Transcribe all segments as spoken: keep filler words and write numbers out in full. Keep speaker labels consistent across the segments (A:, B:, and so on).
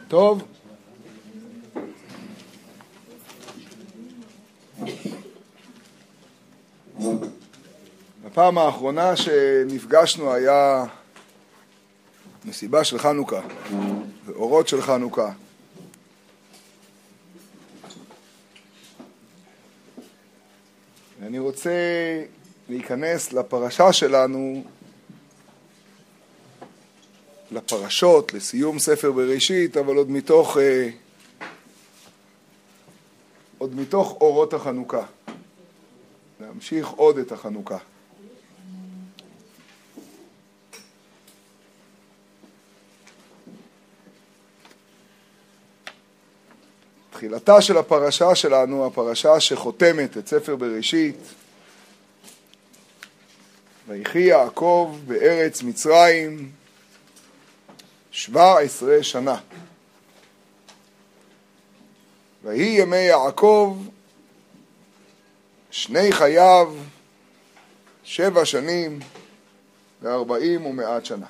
A: טוב. הפעם האחרונה שנפגשנו היה מסיבה של חנוכה, ואורות של חנוכה. אני רוצה להיכנס לפרשה שלנו, לפרשות, לסיום ספר בראשית, אבל עוד מתוך, עוד מתוך אורות החנוכה. להמשיך עוד את החנוכה. תחילתה של הפרשה שלנו, הפרשה שחותמת את ספר בראשית, ויחי יעקב בארץ מצרים שבע עשרה שנה. ויהי ימי יעקב שני חייו שבע שנים וארבעים ומעט שנה.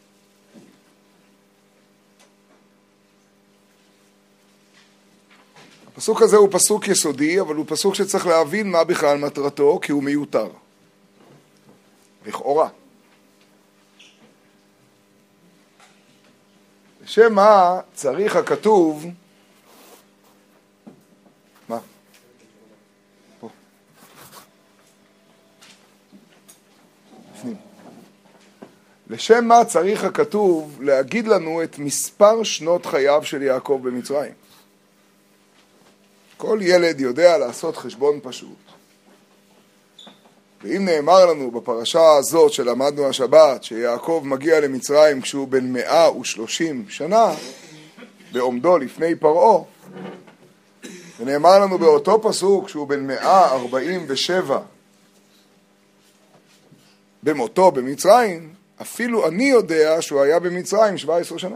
A: הפסוק הזה הוא פסוק יסודי, אבל הוא פסוק שצריך להבין מה בכלל מטרתו, כי הוא מיותר. לכאורה. לשם מה צריך הכתוב, מה? פה. לפנים. לשם מה צריך הכתוב להגיד לנו את מספר שנות חייו של יעקב במצרים? כל ילד יודע לעשות חשבון פשוט. ואם נאמר לנו בפרשה הזאת שלמדנו השבת, שיעקב מגיע למצרים כשהוא בן מאה ושלושים שנה, בעומדו לפני פרעה, ונאמר לנו באותו פסוק שהוא בן מאה ארבעים ושבע, במותו במצרים, אפילו אני יודע שהוא היה במצרים שבע עשרה שנה.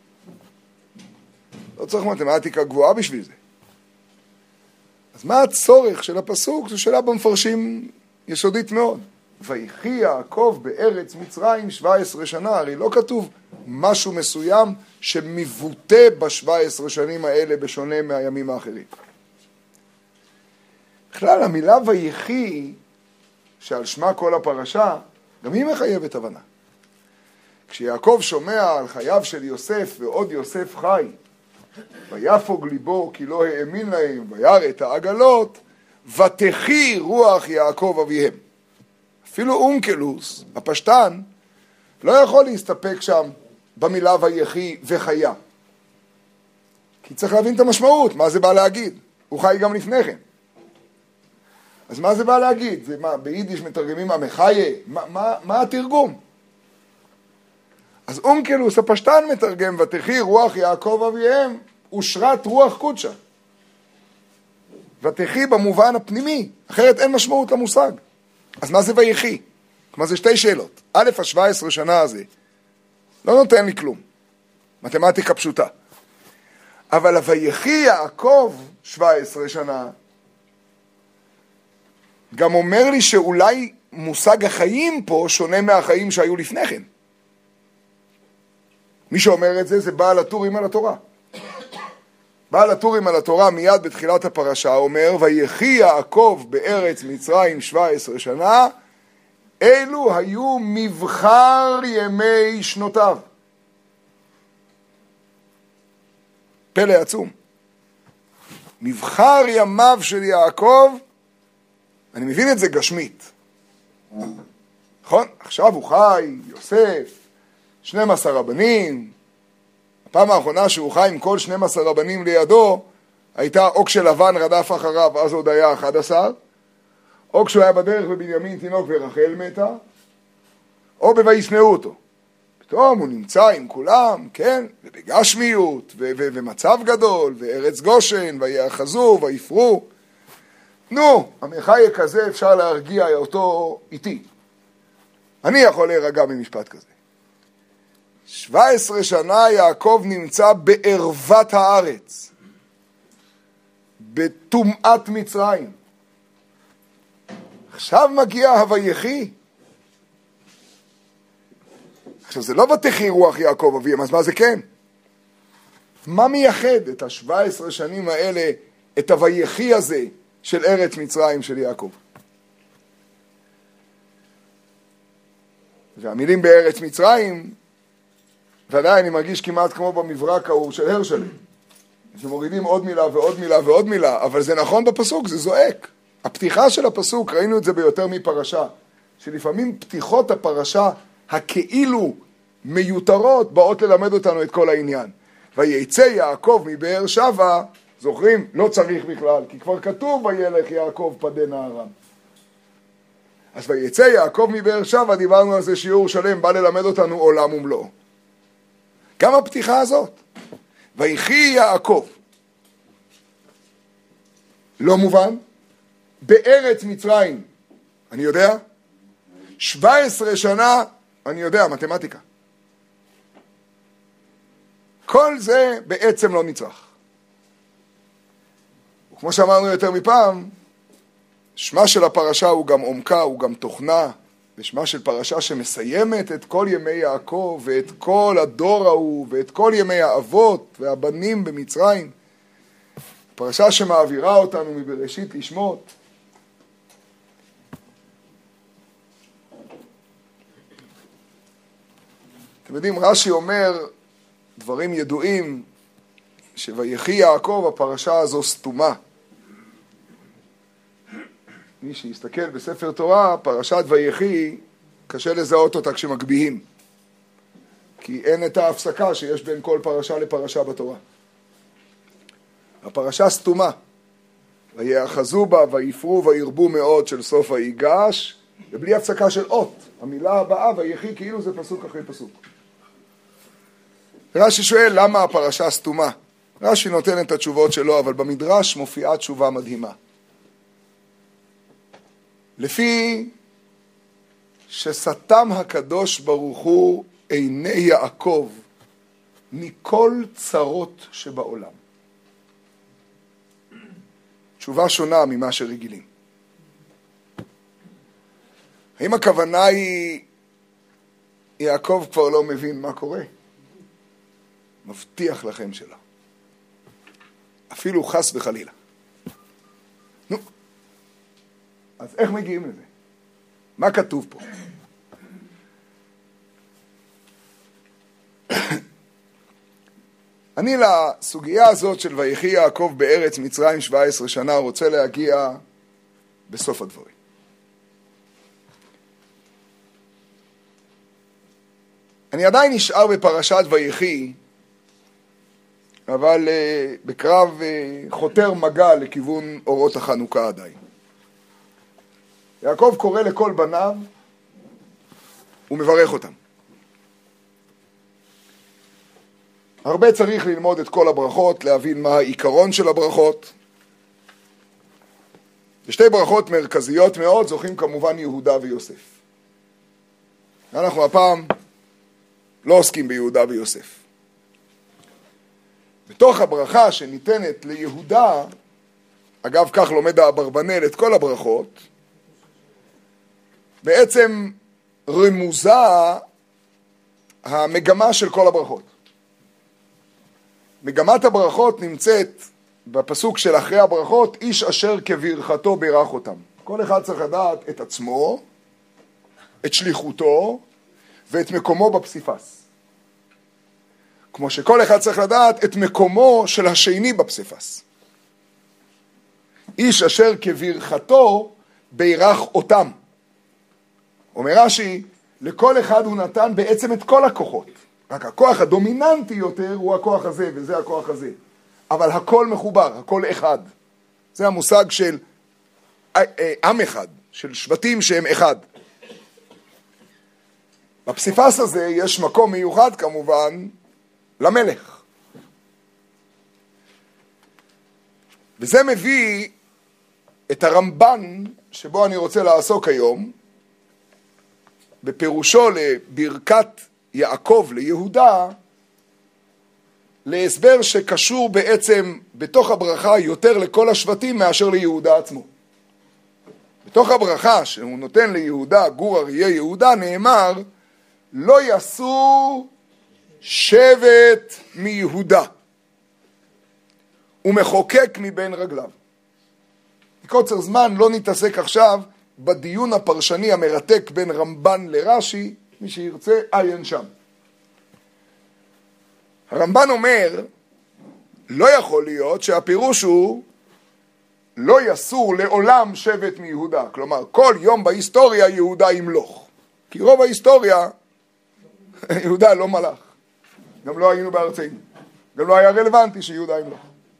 A: לא צריך מתמטיקה גבוהה בשביל זה. אז מה הצורך של הפסוק? זו שאלה במפרשים יסודית מאוד. ויחי יעקב בארץ מצרים שבע עשרה שנה, הרי לא כתוב משהו מסוים שמבוטא בשבע עשרה שנים האלה בשונה מהימים האחרים. בכלל המילה ויחי, שעל שמה כל הפרשה, גם היא מחייבת הבנה. כשיעקב שומע על חייו של יוסף ועוד יוסף חי, ויפוג ליבו כי לא האמין להם, וירא את העגלות, ותחי רוח יעקב אביהם. אפילו אונקלוס, הפשטן, לא יכול להסתפק שם במילה ויחי וחיה. כי צריך להבין את המשמעות, מה זה בא להגיד. הוא חי גם לפני כן. אז מה זה בא להגיד? זה מה, ביידיש מתרגמים המחיה? מה, מה, מה התרגום? אז אונקלוס הפשטן מתרגם, ותחי רוח יעקב אביהם, ושרת רוח קודשה. ותחי במובן הפנימי, אחרת אין משמעות למושג. אז מה זה ויחי? כלומר זה שתי שאלות. א', ה-שבע עשרה שנה הזה, לא נותן לי כלום. מתמטיקה פשוטה. אבל הויחי יעקב שבע עשרה שנה, גם אומר לי שאולי מושג החיים פה שונה מהחיים שהיו לפני כן. מי שאומר את זה זה בעל הטורים על התורה. בעל הטורים על התורה מיד בתחילת הפרשה אומר, ויחי יעקב בארץ מצרים שבע עשרה שנה, אלו היו מבחר ימי שנותיו. פלא עצום. מבחר ימיו של יעקב, אני מבין את זה גשמית. נכון? עכשיו הוא חי, יוסף, שנים עשר רבנים. הפעם האחרונה שהוא חי עם כל שנים עשר רבנים לידו, הייתה או כשלבן רדף אחריו, אז עוד היה אחד עשר, או כשהוא היה בדרך בבנימין תינוק ורחל מתה, או בוישנאו אותו. פתאום הוא נמצא עם כולם, כן, ובגשמיות, ו- ו- ומצב גדול, וארץ גושן, ויאחזו, ויפרו. נו, המחיה כזה אפשר להרגיע אותו איתי. אני יכול להירגע ממשפט כזה. שבע עשרה שנה יעקב נמצא בערוות הארץ, בטומאת מצרים. עכשיו מגיע הויחי. עכשיו זה לא ותחי רוח יעקב אביהם, אז מה זה כן? מה מייחד את ה-שבע עשרה שנים האלה, את הויחי הזה של ארץ מצרים של יעקב? והמילים בארץ מצרים, ודאי אני מרגיש כמעט כמו במברק ההוא של הרשלם, שמורידים עוד מילה ועוד מילה ועוד מילה, אבל זה נכון בפסוק, זה זועק. הפתיחה של הפסוק, ראינו את זה ביותר מפרשה, שלפעמים פתיחות הפרשה הכאילו מיותרות באות ללמד אותנו את כל העניין. ויצא יעקב מבאר שבע, זוכרים? לא צריך בכלל, כי כבר כתוב וילך יעקב פדה נהרם. אז ויצא יעקב מבאר שבע, דיברנו על זה שיעור שלם, בא ללמד אותנו עולם ומלואו. גם הפתיחה הזאת, ויחי יעקב, לא מובן, בארץ מצרים, אני יודע, שבע עשרה שנה, אני יודע, מתמטיקה. כל זה בעצם לא נצרך. וכמו שאמרנו יותר מפעם, שמה של הפרשה הוא גם עומקה, הוא גם תוכנה, ושמה של פרשה שמסיימת את כל ימי יעקב, ואת כל הדור ההוא, ואת כל ימי האבות והבנים במצרים. פרשה שמעבירה אותנו מבראשית לשמות. אתם יודעים, רש"י אומר דברים ידועים, שויחי יעקב, הפרשה הזו סתומה. מי שיסתכל בספר תורה, פרשת ויחי, קשה לזהות אותה כשמגביהים. כי אין את ההפסקה שיש בין כל פרשה לפרשה בתורה. הפרשה סתומה. ויאחזו בה, ויפרו, וירבו מאוד של סוף היגש, ובלי הפסקה של אות. המילה הבאה, ויחי, כאילו זה פסוק אחרי פסוק. רש"י שואל למה הפרשה סתומה. רש"י נותן את התשובות שלו, אבל במדרש מופיעה תשובה מדהימה. לפי שסתם הקדוש ברוך הוא עיני יעקב מכל צרות שבעולם. תשובה שונה ממה שרגילים. האם הכוונה היא יעקב כבר לא מבין מה קורה? מבטיח לכם שלא. אפילו חס וחלילה. נו, אז איך מגיעים לזה? מה כתוב פה? אני לסוגיה הזאת של ויחי יעקב בארץ מצרים שבע עשרה שנה רוצה להגיע בסוף הדברים. אני עדיין נשאר בפרשת ויחי, אבל uh, בקרב uh, חותר מגע לכיוון אורות החנוכה עדיין. יעקב קורא לכל בניו ומברך אותם. הרבה צריך ללמוד את כל הברכות, להבין מה העיקרון של הברכות. בשתי ברכות מרכזיות מאוד זוכים כמובן יהודה ויוסף. אנחנו הפעם לא עוסקים ביהודה ויוסף. בתוך הברכה שניתנת ליהודה, אגב כך לומד האברבנאל את כל הברכות, בעצם רמוזה המגמה של כל הברכות. מגמת הברכות נמצאת בפסוק של אחרי הברכות, איש אשר כברכתו בירך אותם. כל אחד צריך לדעת את עצמו, את שליחותו ואת מקומו בפסיפס. כמו שכל אחד צריך לדעת את מקומו של השני בפסיפס. איש אשר כברכתו בירך אותם. אומר רש"י, לכל אחד הוא נתן בעצם את כל הכוחות. רק הכוח הדומיננטי יותר הוא הכוח הזה וזה הכוח הזה. אבל הכל מחובר, הכל אחד. זה המושג של עם אחד, של שבטים שהם אחד. בפסיפס הזה יש מקום מיוחד כמובן למלך. וזה מביא את הרמב"ן שבו אני רוצה לעסוק היום, בפירושו לברכת יעקב ליהודה, להסבר שקשור בעצם בתוך הברכה יותר לכל השבטים מאשר ליהודה עצמו. בתוך הברכה שהוא נותן ליהודה, גור אריה יהודה, נאמר, לא יסור שבט מיהודה. ומחוקק מבין רגליו. מקוצר זמן לא נתעסק עכשיו בדיון הפרשני המרתק בין רמב"ן לרש"י, מי שירצה עיין שם. הרמב"ן אומר, לא יכול להיות שהפירוש הוא לא יסור לעולם שבט מיהודה. כלומר, כל יום בהיסטוריה יהודה ימלוך. כי רוב ההיסטוריה יהודה לא מלך. גם לא היינו בארצנו. גם לא היה רלוונטי שיהודה ימלוך.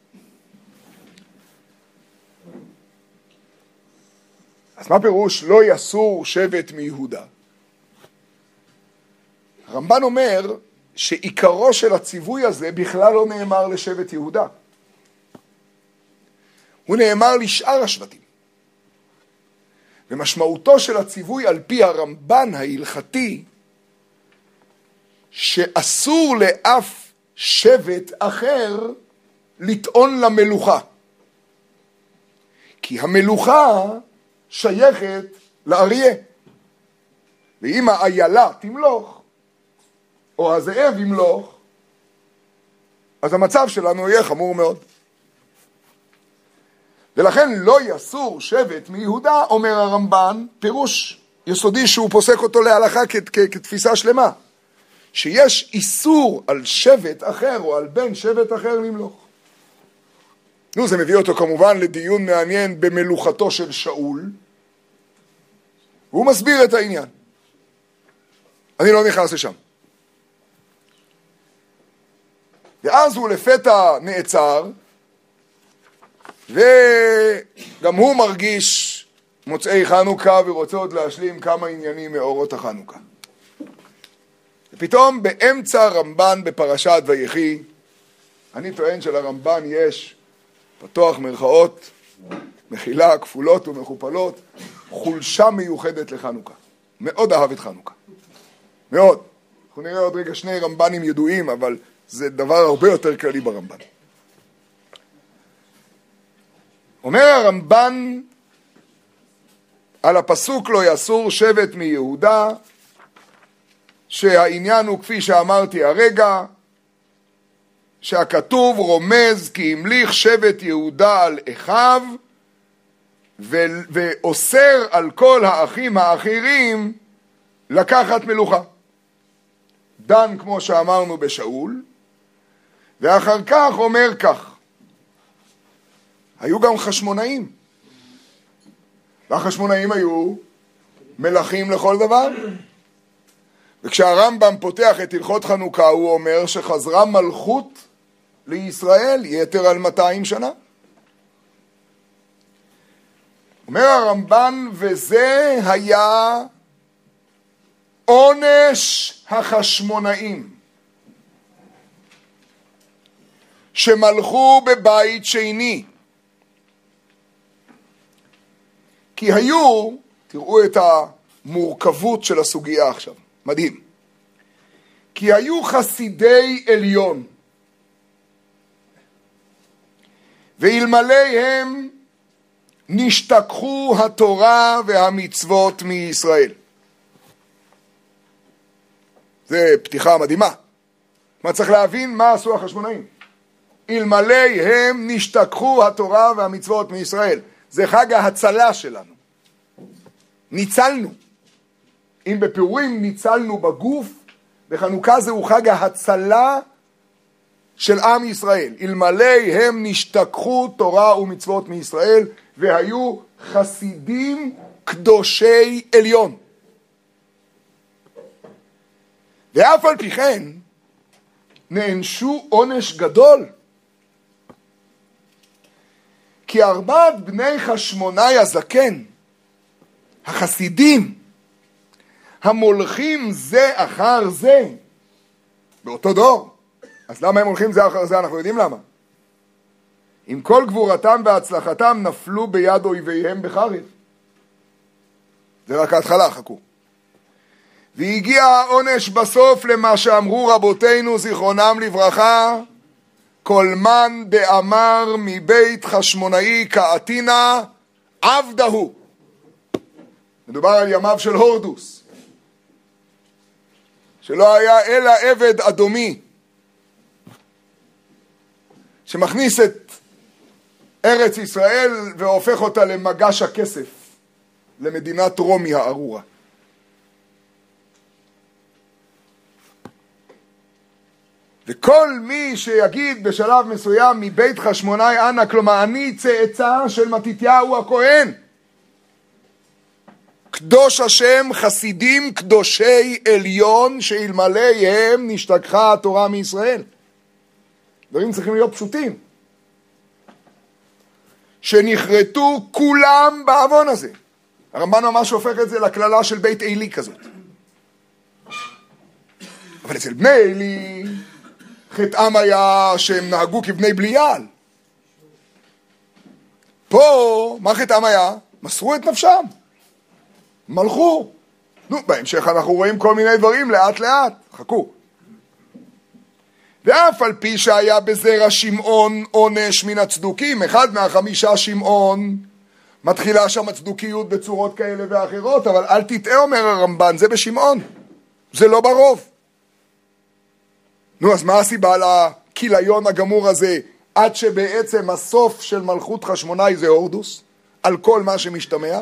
A: אז מה פירוש לא יסור שבט מיהודה? הרמב"ן אומר שעיקרו של הציווי הזה בכלל לא נאמר לשבט יהודה. הוא נאמר לשאר השבטים. ומשמעותו של הציווי על פי הרמב"ן ההלכתי, שאסור לאף שבט אחר לטעון למלוכה. כי המלוכה שייכת לאריה. ואם האיילה תמלוך, או הזאב ימלוך, אז המצב שלנו יהיה חמור מאוד. ולכן לא יסור שבט מיהודה, אומר הרמב"ן, פירוש יסודי שהוא פוסק אותו להלכה כ- כ- כתפיסה שלמה, שיש איסור על שבט אחר או על בן שבט אחר למלוך. נו, זה מביא אותו כמובן לדיון מעניין במלוכתו של שאול, והוא מסביר את העניין. אני לא נכנס לשם. ואז הוא לפתע נעצר, וגם הוא מרגיש מוצאי חנוכה ורוצה עוד להשלים כמה עניינים מאורות החנוכה. ופתאום באמצע רמב"ן בפרשת ויחי, אני טוען שלרמב"ן יש, פתוח מרכאות, מחילה, כפולות ומכופלות, חולשה מיוחדת לחנוכה. מאוד אהב את חנוכה. מאוד. אנחנו נראה עוד רגע שני רמב"נים ידועים, אבל זה דבר הרבה יותר כללי ברמב"ן. אומר הרמב"ן על הפסוק לא יסור שבט מיהודה, שהעניין הוא כפי שאמרתי הרגע, שהכתוב רומז כי המליך שבט יהודה על אחיו, ואוסר על כל האחים האחרים לקחת מלוכה. דן כמו שאמרנו בשאול, ואחר כך אומר כך, היו גם חשמונאים, והחשמונאים היו מלכים לכל דבר. וכשהרמב"ם פותח את הלכות חנוכה הוא אומר שחזרה מלכות לישראל יתר על מאתיים שנה. אומר הרמב"ן, וזה היה עונש החשמונאים שמלכו בבית שני. כי היו, תראו את המורכבות של הסוגיה עכשיו, מדהים. כי היו חסידי עליון, ואלמלא הם נשתכחו התורה והמצוות מישראל. זה פתיחה מדהימה. מה צריך להבין? מה עשו החשמונאים? אלמלא הם נשתכחו התורה והמצוות מישראל. זה חג ההצלה שלנו. ניצלנו. אם בפורים ניצלנו בגוף, בחנוכה זהו חג ההצלה של עם ישראל. אלמלא הם נשתכחו תורה ומצוות מישראל, והיו חסידים קדושי עליון. ואף על פי כן, נענשו עונש גדול. כי ארבעת בני חשמונאי הזקן, החסידים, המולכים זה אחר זה, באותו דור. אז למה הם הולכים זה אחר זה? אנחנו יודעים למה. עם כל גבורתם והצלחתם נפלו ביד אויביהם בחריב. זה רק ההתחלה, חכו. והגיע העונש בסוף למה שאמרו רבותינו זיכרונם לברכה, כל מן דאמר מבית חשמונאי כאתינה עבדהו. מדובר על ימיו של הורדוס, שלא היה אלא עבד אדומי, שמכניס את ארץ ישראל והופך אותה למגש הכסף, למדינת רומי הארורה. וכל מי שיגיד בשלב מסוים מבית חשמונאי אנא, כלומר אני צאצא של מתתיהו הכהן, קדוש השם, חסידים קדושי עליון, שאלמלאיהם נשתכחה התורה מישראל. דברים צריכים להיות פשוטים. שנחרטו כולם בעוון הזה. הרמב"ן ממש הופך את זה לכללה של בית עלי כזאת. אבל אצל בני עלי חטאם היה שהם נהגו כבני בליעל. פה, מה חטאם היה? מסרו את נפשם. מלכו. נו, בהמשך אנחנו רואים כל מיני דברים לאט לאט. חכו. ואף על פי שהיה בזרע שמעון עונש מן הצדוקים, אחד מהחמישה שמעון, מתחילה שם הצדוקיות בצורות כאלה ואחרות, אבל אל תטעה, אומר הרמב"ן, זה בשמעון. זה לא ברוב. נו, אז מה הסיבה לכיליון הגמור הזה, עד שבעצם הסוף של מלכות חשמונאי זה הורדוס, על כל מה שמשתמע?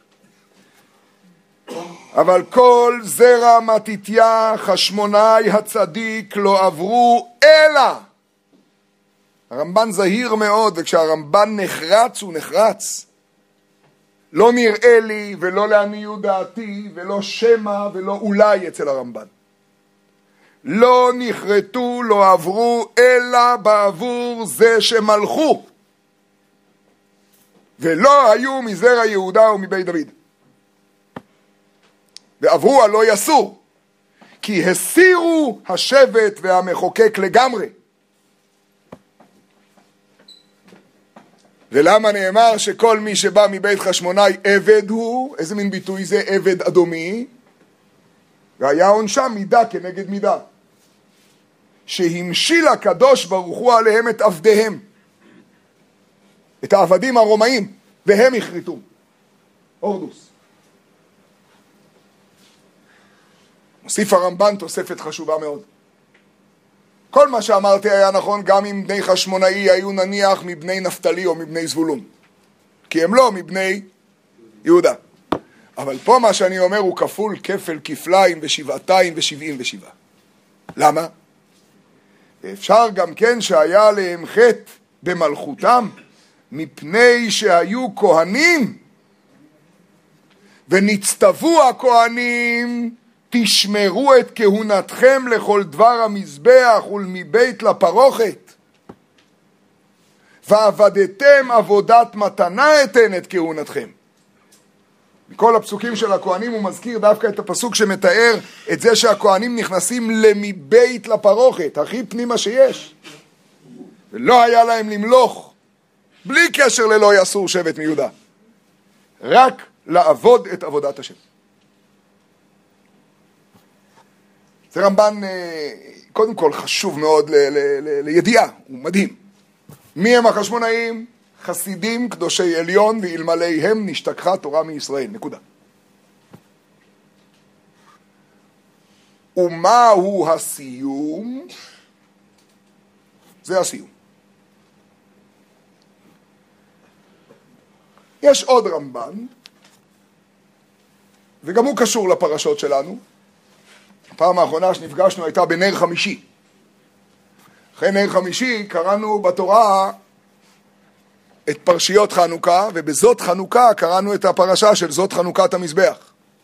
A: אבל כל זרע מתתיה חשמונאי הצדיק לא עברו אלא. הרמב"ן זהיר מאוד, וכשהרמב"ן נחרץ הוא נחרץ. לא נראה לי ולא לעניות דעתי ולא שמא ולא אולי אצל הרמב"ן. לא נחרטו, לא עברו אלא בעבור זה שמלכו, ולא היו מזרע יהודה ומבית דוד. ועברו הלא יסור, כי הסירו השבט והמחוקק לגמרי. ולמה נאמר שכל מי שבא מבית חשמונאי עבד הוא? איזה מין ביטוי זה עבד אדומי? והיה עונשם מידה כנגד מידה, שהמשיל הקדוש ברוך הוא עליהם את עבדיהם, את העבדים הרומאים, והם הכריתו. הורדוס. מוסיף הרמב"ן תוספת חשובה מאוד. כל מה שאמרתי היה נכון גם אם בני חשמונאי היו נניח מבני נפתלי או מבני זבולון, כי הם לא מבני יהודה. אבל פה מה שאני אומר הוא כפול כפל כפליים ושבעתיים ושבעים ושבעה. למה? אפשר גם כן שהיה להם חטא במלכותם, מפני שהיו כהנים, ונצטוו הכהנים, תשמרו את כהונתכם לכל דבר המזבח ולמבית לפרוכת, ועבדתם עבודת מתנה אתן את כהונתכם. מכל הפסוקים של הכהנים הוא מזכיר דווקא את הפסוק שמתאר את זה שהכהנים נכנסים למבית לפרוכת, הכי פנימה שיש, ולא היה להם למלוך, בלי קשר ללא יסור שבט מיהודה, רק לעבוד את עבודת השם. זה רמב"ן קודם כל חשוב מאוד ל- ל- ל- לידיעה, הוא מדהים. מי הם החשמונאים? חסידים קדושי עליון, ואלמלאיהם נשתכחה תורה מישראל, נקודה. ומהו הסיום? זה הסיום. יש עוד רמב"ן, וגם הוא קשור לפרשות שלנו. הפעם האחרונה שנפגשנו הייתה בנר חמישי. אחרי נר חמישי קראנו בתורה את פרשיות חנוכה, ובזאת חנוכה קראנו את הפרשה של זאת חנוכת המזבח.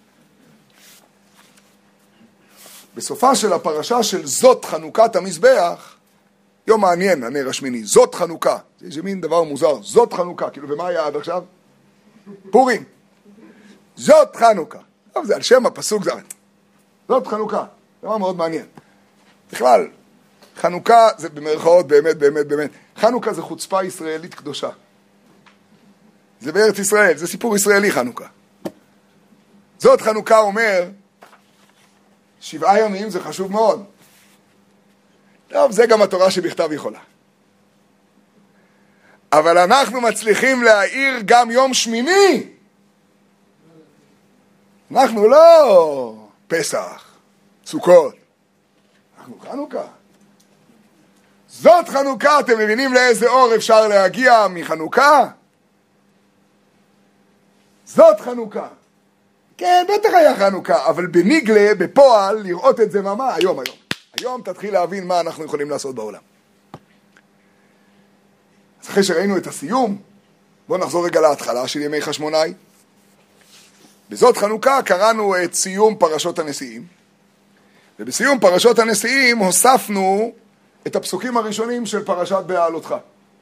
A: בסופה של הפרשה של זאת חנוכת המזבח, יום מעניין, הנר השמיני, זאת חנוכה. זה איזה מין דבר מוזר, זאת חנוכה, כאילו, ומה היה עד עכשיו? פורים. זאת חנוכה. טוב, זה על שם הפסוק, זה... זאת חנוכה, דבר מאוד מעניין. בכלל, חנוכה זה במרכאות באמת, באמת, באמת. חנוכה זה חוצפה ישראלית קדושה. זה בארץ ישראל, זה סיפור ישראלי חנוכה. זאת חנוכה אומר, שבעה ימים זה חשוב מאוד. טוב, זה גם התורה שבכתב יכולה. אבל אנחנו מצליחים להאיר גם יום שמיני. אנחנו לא פסח, סוכות. אנחנו חנוכה. זאת חנוכה, אתם מבינים לאיזה אור אפשר להגיע מחנוכה? זאת חנוכה. כן, בטח היה חנוכה, אבל בניגלה, בפועל, לראות את זה ממש, היום, היום. היום תתחיל להבין מה אנחנו יכולים לעשות בעולם. אז אחרי שראינו את הסיום, בואו נחזור רגע להתחלה של ימי חשמונאי. בזאת חנוכה קראנו את סיום פרשות הנשיאים, ובסיום פרשות הנשיאים הוספנו את הפסוקים הראשונים של פרשת בהעלותך.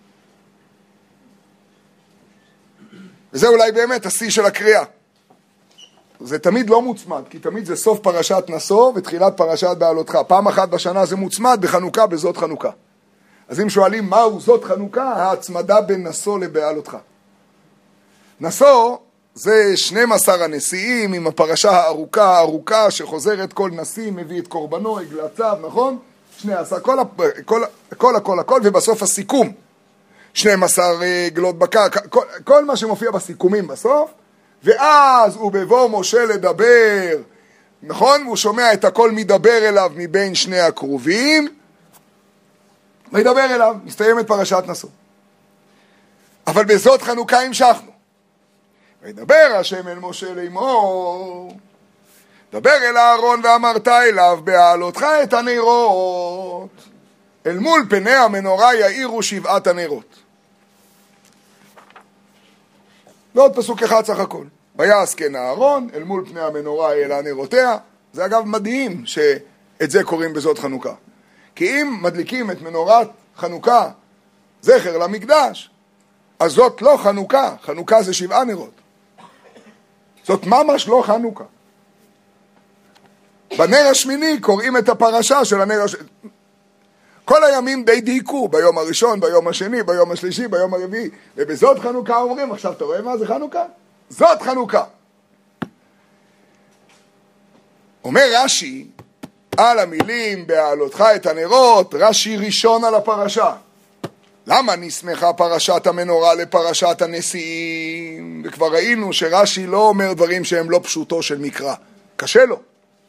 A: וזה אולי באמת השיא של הקריאה. זה תמיד לא מוצמד, כי תמיד זה סוף פרשת נשוא ותחילת פרשת בהעלותך. פעם אחת בשנה זה מוצמד בחנוכה, בזאת חנוכה. אז אם שואלים מהו זאת חנוכה, ההצמדה בין נשוא לבהעלותך. נשוא זה שנים עשר הנשיאים עם הפרשה הארוכה, הארוכה שחוזרת כל נשיא, מביא את קורבנו, עגלתיו, נכון? שני עשר, כל, כל, כל, הכל, הכל, ובסוף הסיכום. שנים עשר גלות בקר, כל, כל מה שמופיע בסיכומים בסוף, ואז הוא בבוא משה לדבר, נכון? הוא שומע את הכל מדבר אליו מבין שני הקרובים, וידבר אליו, מסתיימת פרשת נשוא. אבל בזאת חנוכה המשכנו. וידבר השם אל משה לאמור, דבר אל אהרון ואמרת אליו, בהעלותך את הנרות, אל מול פני המנורה יאירו שבעת הנרות. ועוד פסוק אחד סך הכל. ויעש כן אהרון, אל מול פני המנורה העלה נרותיה. זה אגב מדהים שאת זה קוראים בזאת חנוכה. כי אם מדליקים את מנורת חנוכה, זכר למקדש, אז זאת לא חנוכה, חנוכה זה שבעה נרות. זאת ממש לא חנוכה. בנר השמיני קוראים את הפרשה של הנר השמיני. כל הימים די דייקו, ביום הראשון, ביום השני, ביום השלישי, ביום הרביעי, ובזאת חנוכה אומרים, עכשיו אתה רואה מה זה חנוכה? זאת חנוכה. אומר רש"י, על המילים בהעלותך את הנרות, רש"י ראשון על הפרשה. למה נסמכה פרשת המנורה לפרשת הנשיאים? וכבר ראינו שרש"י לא אומר דברים שהם לא פשוטו של מקרא. קשה לו.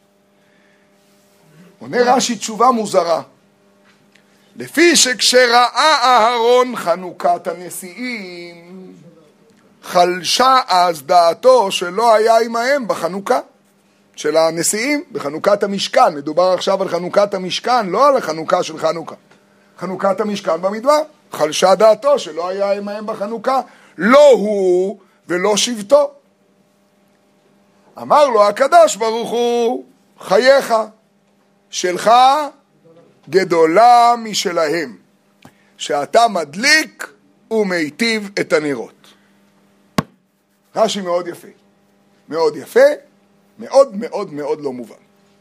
A: עונה רש"י תשובה מוזרה. לפי שכשראה אהרון חנוכת הנשיאים, חלשה אז דעתו שלא היה עמהם בחנוכה של הנשיאים, בחנוכת המשכן. מדובר עכשיו על חנוכת המשכן, לא על החנוכה של חנוכה. חנוכת המשכן במדבר. חלשה דעתו שלא היה עמהם בחנוכה, לא הוא ולא שבטו. אמר לו הקדוש ברוך הוא, חייך, שלך גדולה משלהם, שאתה מדליק ומיטיב את הנרות. רש"י מאוד יפה. מאוד יפה, מאוד מאוד מאוד לא מובן.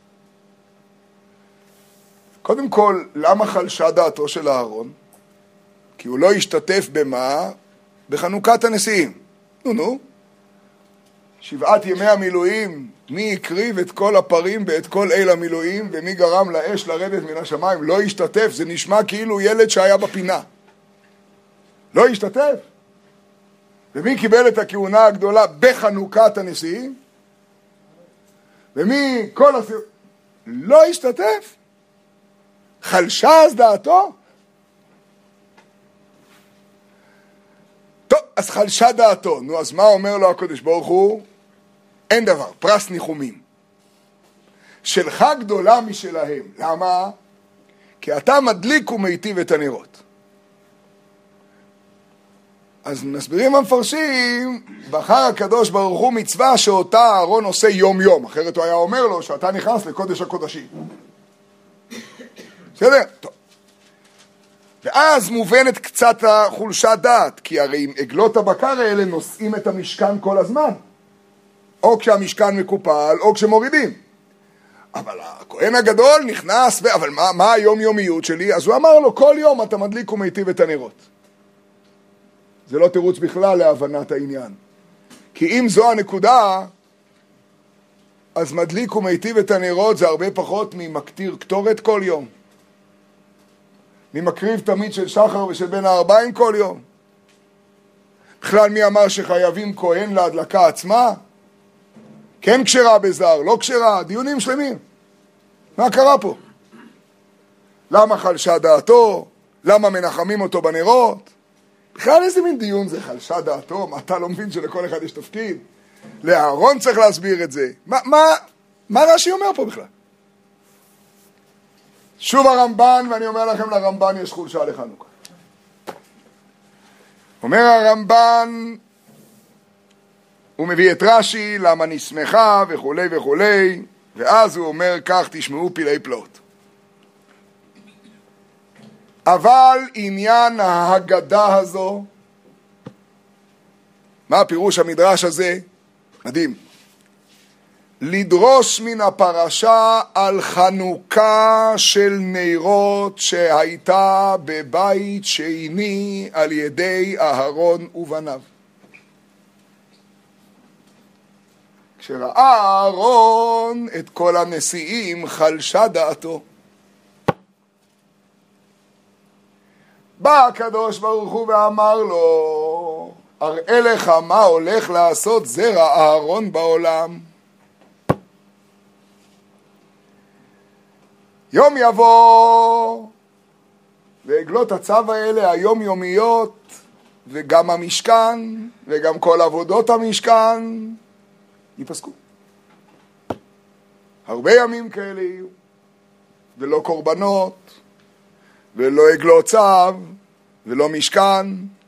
A: קודם כל, למה חלשה דעתו של אהרון? כי הוא לא השתתף במה? בחנוכת הנשיאים. נו נו. שבעת ימי המילואים, מי הקריב את כל הפרים ואת כל אל המילואים, ומי גרם לאש לרדת מן השמיים, לא השתתף. זה נשמע כאילו ילד שהיה בפינה. לא השתתף. ומי קיבל את הכהונה הגדולה בחנוכת הנשיאים? ומי כל הסיר... לא השתתף. חלשה אז דעתו? טוב, אז חלשה דעתו. נו, אז מה אומר לו הקדוש ברוך הוא? אין דבר, פרס ניחומים. שלך גדולה משלהם. למה? כי אתה מדליק ומיטיב את הנרות. אז מסבירים המפרשים, בחר הקדוש ברוך הוא מצווה שאותה אהרון עושה יום יום, אחרת הוא היה אומר לו שאתה נכנס לקודש הקודשים. בסדר? טוב. ואז מובנת קצת החולשת דעת, כי הרי עם עגלות הבקר האלה נושאים את המשכן כל הזמן. או כשהמשכן מקופל, או כשמורידים. אבל הכהן הגדול נכנס, ו... אבל מה, מה היום-יומיות שלי? אז הוא אמר לו, כל יום אתה מדליק ומיטיב את הנרות. זה לא תירוץ בכלל להבנת העניין. כי אם זו הנקודה, אז מדליק ומיטיב את הנרות זה הרבה פחות ממקטיר קטורת כל יום. ממקריב תמיד של שחר ושל בין הארבעים כל יום. בכלל מי אמר שחייבים כהן להדלקה עצמה? כן כשרה בזר, לא כשרה, דיונים שלמים. מה קרה פה? למה חלשה דעתו? למה מנחמים אותו בנרות? בכלל איזה מין דיון זה? חלשה דעתו? מה, אתה לא מבין שלכל אחד יש תפקיד? לאהרון צריך להסביר את זה. מה, מה, מה רש"י אומר פה בכלל? שוב הרמב"ן, ואני אומר לכם, לרמב"ן יש חולשה לחנוכה. אומר הרמב"ן, הוא מביא את רש"י, למה נשמחה וכולי וכולי, ואז הוא אומר כך, תשמעו פילי פלאות. אבל עניין ההגדה הזו, מה הפירוש המדרש הזה? מדהים. לדרוש מן הפרשה על חנוכה של נרות שהייתה בבית שני על ידי אהרון ובניו. כשראה אהרון את כל הנשיאים חלשה דעתו. בא הקדוש ברוך הוא ואמר לו, אראה לך מה הולך לעשות זרע אהרון בעולם. יום יבוא ועגלות הצו האלה היומיומיות וגם המשכן וגם כל עבודות המשכן ייפסקו. הרבה ימים כאלה יהיו, ולא קורבנות ולא עגלות צו ולא משכן,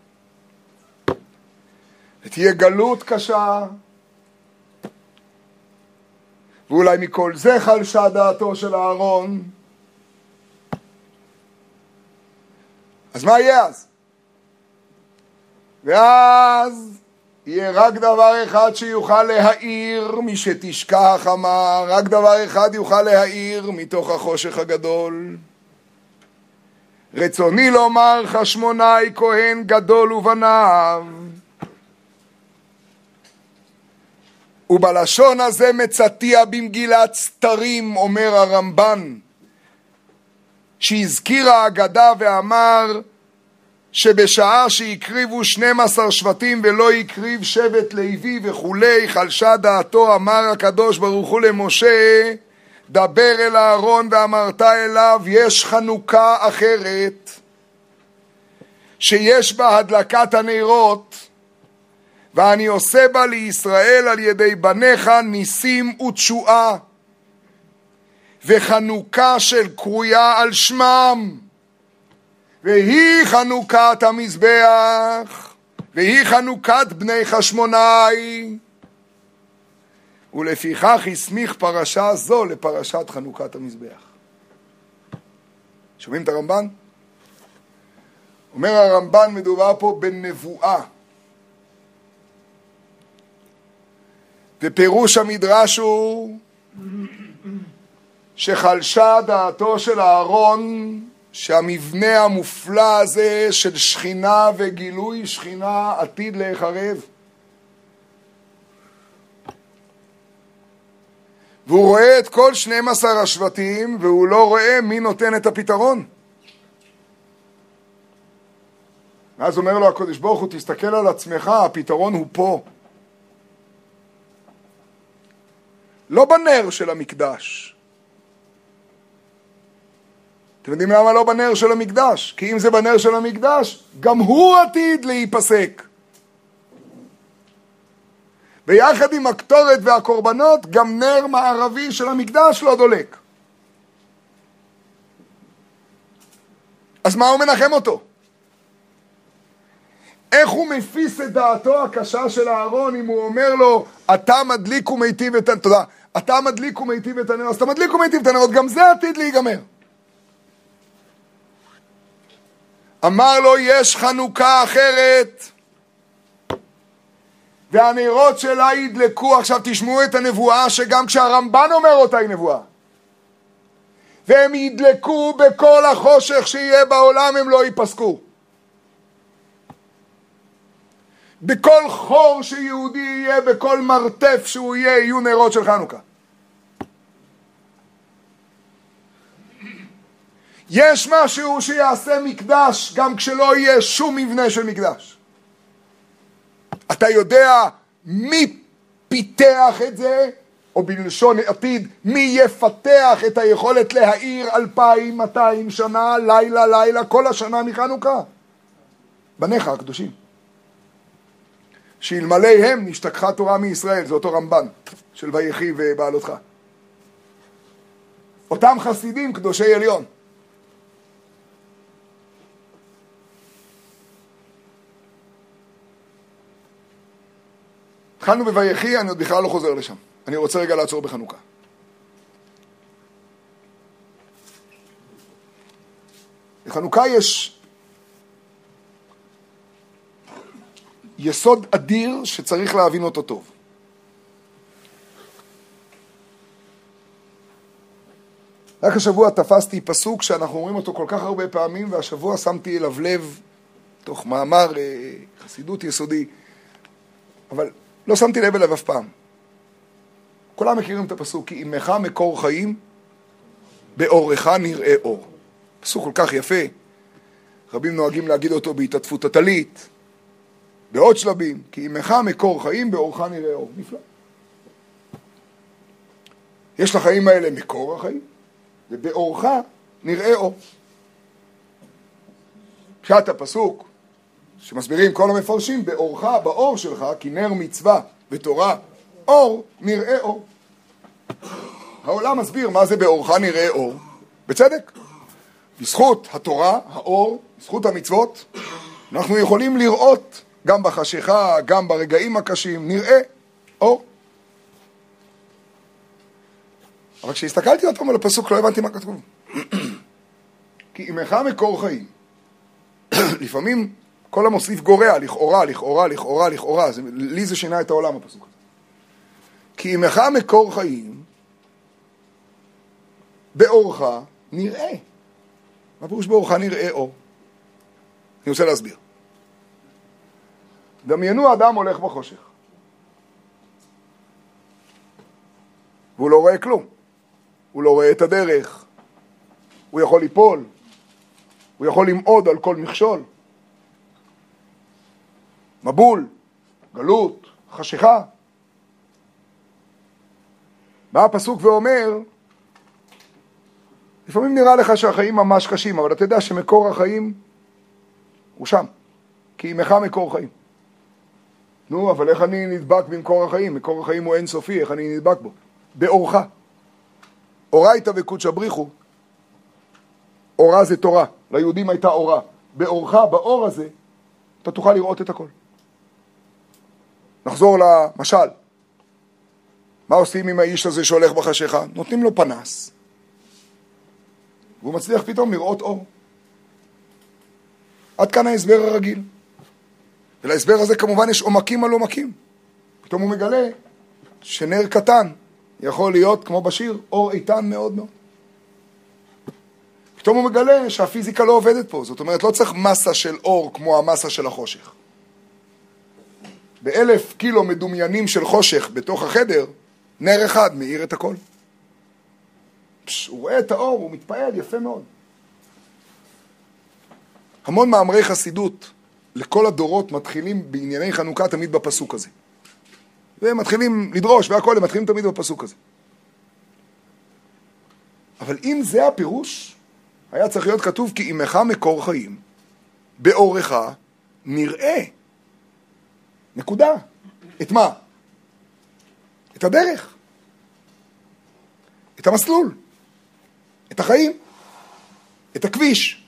A: ותהיה גלות קשה, ואולי מכל זה חלשה דעתו של אהרון. אז מה יהיה אז? ואז יהיה רק דבר אחד שיוכל להאיר משתשכח אמר, רק דבר אחד יוכל להאיר מתוך החושך הגדול. רצוני לומר חשמונאי כהן גדול ובניו. ובלשון הזה מצאתיה במגילת סתרים, אומר הרמב"ן, שהזכיר האגדה ואמר שבשעה שהקריבו שנים עשר שבטים ולא הקריב שבט לוי וכולי, חלשה דעתו, אמר הקדוש ברוך הוא למשה, דבר אל אהרון ואמרת אליו, יש חנוכה אחרת שיש בה הדלקת הנרות, ואני עושה בה לישראל על ידי בניך ניסים ותשועה, וחנוכה של קרויה על שמם, והיא חנוכת המזבח, והיא חנוכת בני חשמונאי, ולפיכך הסמיך פרשה זו לפרשת חנוכת המזבח. שומעים את הרמב"ן? אומר הרמב"ן, מדובר פה בנבואה, ופירוש המדרש הוא שחלשה דעתו של אהרון שהמבנה המופלא הזה של שכינה וגילוי שכינה עתיד להיחרב, והוא רואה את כל שנים עשר השבטים והוא לא רואה מי נותן את הפתרון. ואז אומר לו הקדוש ברוך הוא, תסתכל על עצמך, הפתרון הוא פה, לא בנר של המקדש. אתם יודעים למה לא בנר של המקדש? כי אם זה בנר של המקדש, גם הוא עתיד להיפסק. ביחד עם הקטורת והקורבנות, גם נר מערבי של המקדש לא דולק. אז מה הוא מנחם אותו? איך הוא מפיס את דעתו הקשה של אהרון אם הוא אומר לו, אתה מדליק ומיטיב את הנרות, תודה, אתה מדליק ומיטיב את הנרות, אז אתה מדליק ומיטיב את הנרות, גם זה עתיד להיגמר. אמר לו, יש חנוכה אחרת, והנרות שלה ידלקו. עכשיו תשמעו את הנבואה שגם כשהרמב"ן אומר אותה היא נבואה. והם ידלקו בכל החושך שיהיה בעולם, הם לא ייפסקו. בכל חור שיהודי יהיה, בכל מרתף שהוא יהיה, יהיו נרות של חנוכה. יש משהו שיעשה מקדש גם כשלא יהיה שום מבנה של מקדש. אתה יודע מי פיתח את זה? או בלשון עתיד, מי יפתח את היכולת להאיר אלפיים מאתיים שנה, לילה לילה, כל השנה מחנוכה? בניך הקדושים. שאלמלא הם נשתכחה תורה מישראל, זה אותו רמב"ן של ויחי ובעלותך. אותם חסידים קדושי עליון. התחלנו בויחי, אני עוד בכלל לא חוזר לשם. אני רוצה רגע לעצור בחנוכה. בחנוכה יש יסוד אדיר שצריך להבין אותו טוב. רק השבוע תפסתי פסוק שאנחנו אומרים אותו כל כך הרבה פעמים, והשבוע שמתי אליו לב תוך מאמר חסידות יסודי, אבל לא שמתי לב אליו אף פעם. כולם מכירים את הפסוק, כי עמך מקור חיים, באורך נראה אור. פסוק כל כך יפה, רבים נוהגים להגיד אותו בהתעטפות הטלית, בעוד שלבים, כי עמך מקור חיים, באורך נראה אור. נפלא. יש לחיים האלה מקור החיים, ובאורך נראה אור. פשט הפסוק, שמסבירים כל המפרשים, באורך, באור שלך, כי נר מצווה ותורה, אור נראה אור. העולם מסביר מה זה באורך נראה אור, בצדק. בזכות התורה, האור, בזכות המצוות, אנחנו יכולים לראות גם בחשיכה, גם ברגעים הקשים, נראה אור. אבל כשהסתכלתי עוד פעם על הפסוק לא הבנתי מה כתוב. כי עמך מקור חיים. לפעמים כל המוסיף גורע, לכאורה, לכאורה, לכאורה, לכאורה. זה, לי זה שינה את העולם הפסוק הזה. כי עמך מקור חיים, באורך נראה. מה פירוש באורך נראה אור? אני רוצה להסביר. דמיינו אדם הולך בחושך. והוא לא רואה כלום. הוא לא רואה את הדרך. הוא יכול ליפול. הוא יכול למעוד על כל מכשול. מבול, גלות, חשיכה. בא הפסוק ואומר, לפעמים נראה לך שהחיים ממש קשים, אבל אתה יודע שמקור החיים הוא שם. כי עמך מקור חיים. נו, אבל איך אני נדבק במקור החיים? מקור החיים הוא אינסופי, איך אני נדבק בו? באורך. אורייתא וקודשא בריחו. אורה זה תורה. ליהודים הייתה אורה. באורך, באור הזה, אתה תוכל לראות את הכל. נחזור למשל. מה עושים עם האיש הזה שהולך בחשיכה? נותנים לו פנס. והוא מצליח פתאום לראות אור. עד כאן ההסבר הרגיל. ולהסבר הזה כמובן יש עומקים על עומקים. פתאום הוא מגלה שנר קטן יכול להיות, כמו בשיר, אור איתן מאוד מאוד. פתאום הוא מגלה שהפיזיקה לא עובדת פה. זאת אומרת, לא צריך מסה של אור כמו המסה של החושך. באלף קילו מדומיינים של חושך בתוך החדר, נר אחד מאיר את הכל. פש, הוא רואה את האור, הוא מתפעל יפה מאוד. המון מאמרי חסידות לכל הדורות מתחילים בענייני חנוכה תמיד בפסוק הזה. והם מתחילים לדרוש והכל, הם מתחילים תמיד בפסוק הזה. אבל אם זה הפירוש, היה צריך להיות כתוב כי עמך מקור חיים, באורך נראה. נקודה. את מה? את הדרך. את המסלול. את החיים. את הכביש.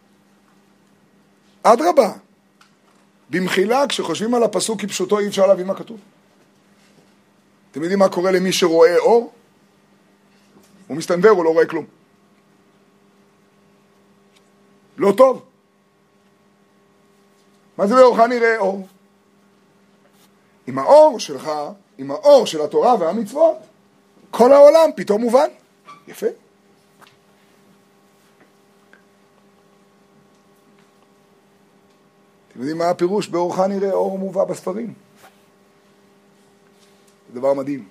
A: עד רבה. במחילה, כשחושבים על הפסוק כפשוטו, אי אפשר להבין מה כתוב. אתם יודעים מה קורה למי שרואה אור? הוא מסתנבר, הוא לא רואה כלום. לא טוב. מה זה באורך נראה אור? עם האור שלך, עם האור של התורה והמצוות, כל העולם פתאום מובן. יפה. אתם יודעים מה הפירוש? באורך נראה אור מובא בספרים. זה דבר מדהים.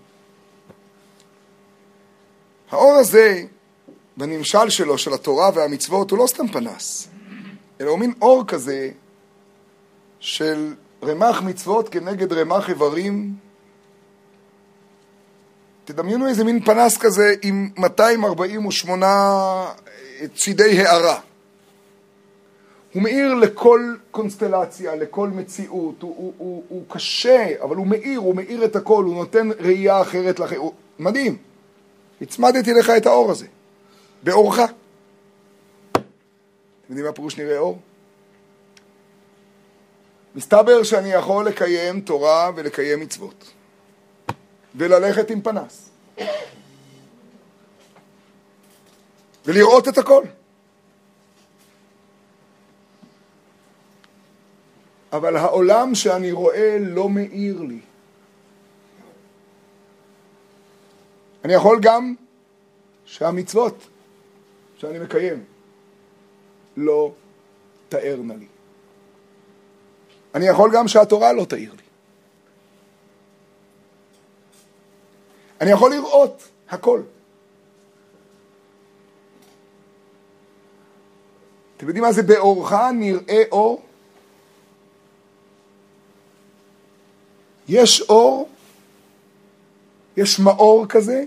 A: האור הזה, בנמשל שלו, של התורה והמצוות, הוא לא סתם פנס, אלא הוא מין אור כזה של רמ"ח מצוות כנגד רמ"ח איברים, תדמיינו איזה מין פנס כזה עם מאתיים ארבעים ושמונה צידי הערה. הוא מאיר לכל קונסטלציה, לכל מציאות, הוא, הוא, הוא, הוא קשה, אבל הוא מאיר, הוא מאיר את הכל, הוא נותן ראייה אחרת לכם, הוא מדהים. הצמדתי לך את האור הזה, באורך. אתם יודעים מה פירוש נראה אור? מסתבר שאני יכול לקיים תורה ולקיים מצוות, וללכת עם פנס, ולראות את הכל. אבל העולם שאני רואה לא מאיר לי. אני יכול גם שהמצוות שאני מקיים לא תארנה לי. אני יכול גם שהתורה לא תאיר לי. אני יכול לראות הכל. אתם יודעים מה זה באורך נראה אור? יש אור, יש מאור כזה,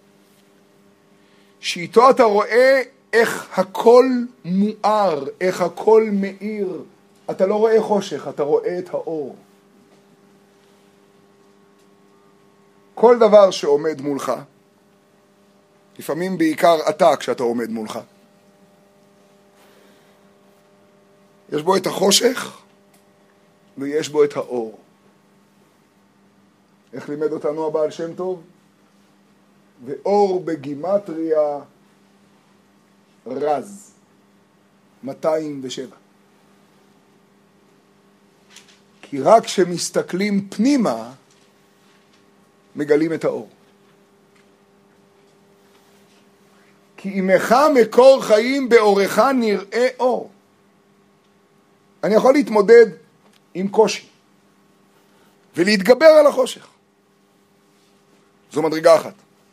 A: שאיתו אתה רואה איך הכל מואר, איך הכל מאיר. אתה לא רואה חושך, אתה רואה את האור. כל דבר שעומד מולך, לפעמים בעיקר אתה כשאתה עומד מולך, יש בו את החושך ויש בו את האור. איך לימד אותנו הבעל שם טוב? ואור בגימטריה רז, מאתיים ושבע. כי רק כשמסתכלים פנימה, מגלים את האור. כי עמך מקור חיים באורך נראה אור. אני יכול להתמודד עם קושי, ולהתגבר על החושך. זו מדרגה אחת.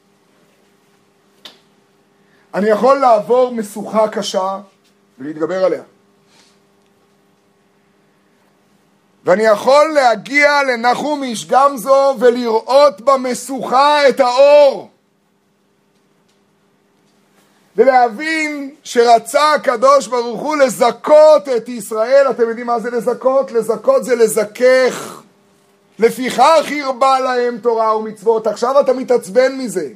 A: אני יכול לעבור משוכה קשה ולהתגבר עליה. ואני יכול להגיע לנחום איש גמזו ולראות במשוכה את האור. ולהבין שרצה הקדוש ברוך הוא לזכות את ישראל. אתם יודעים מה זה לזכות? לזכות זה לזכך. לפיכך הרבה להם תורה ומצוות. עכשיו אתה מתעצבן מזה.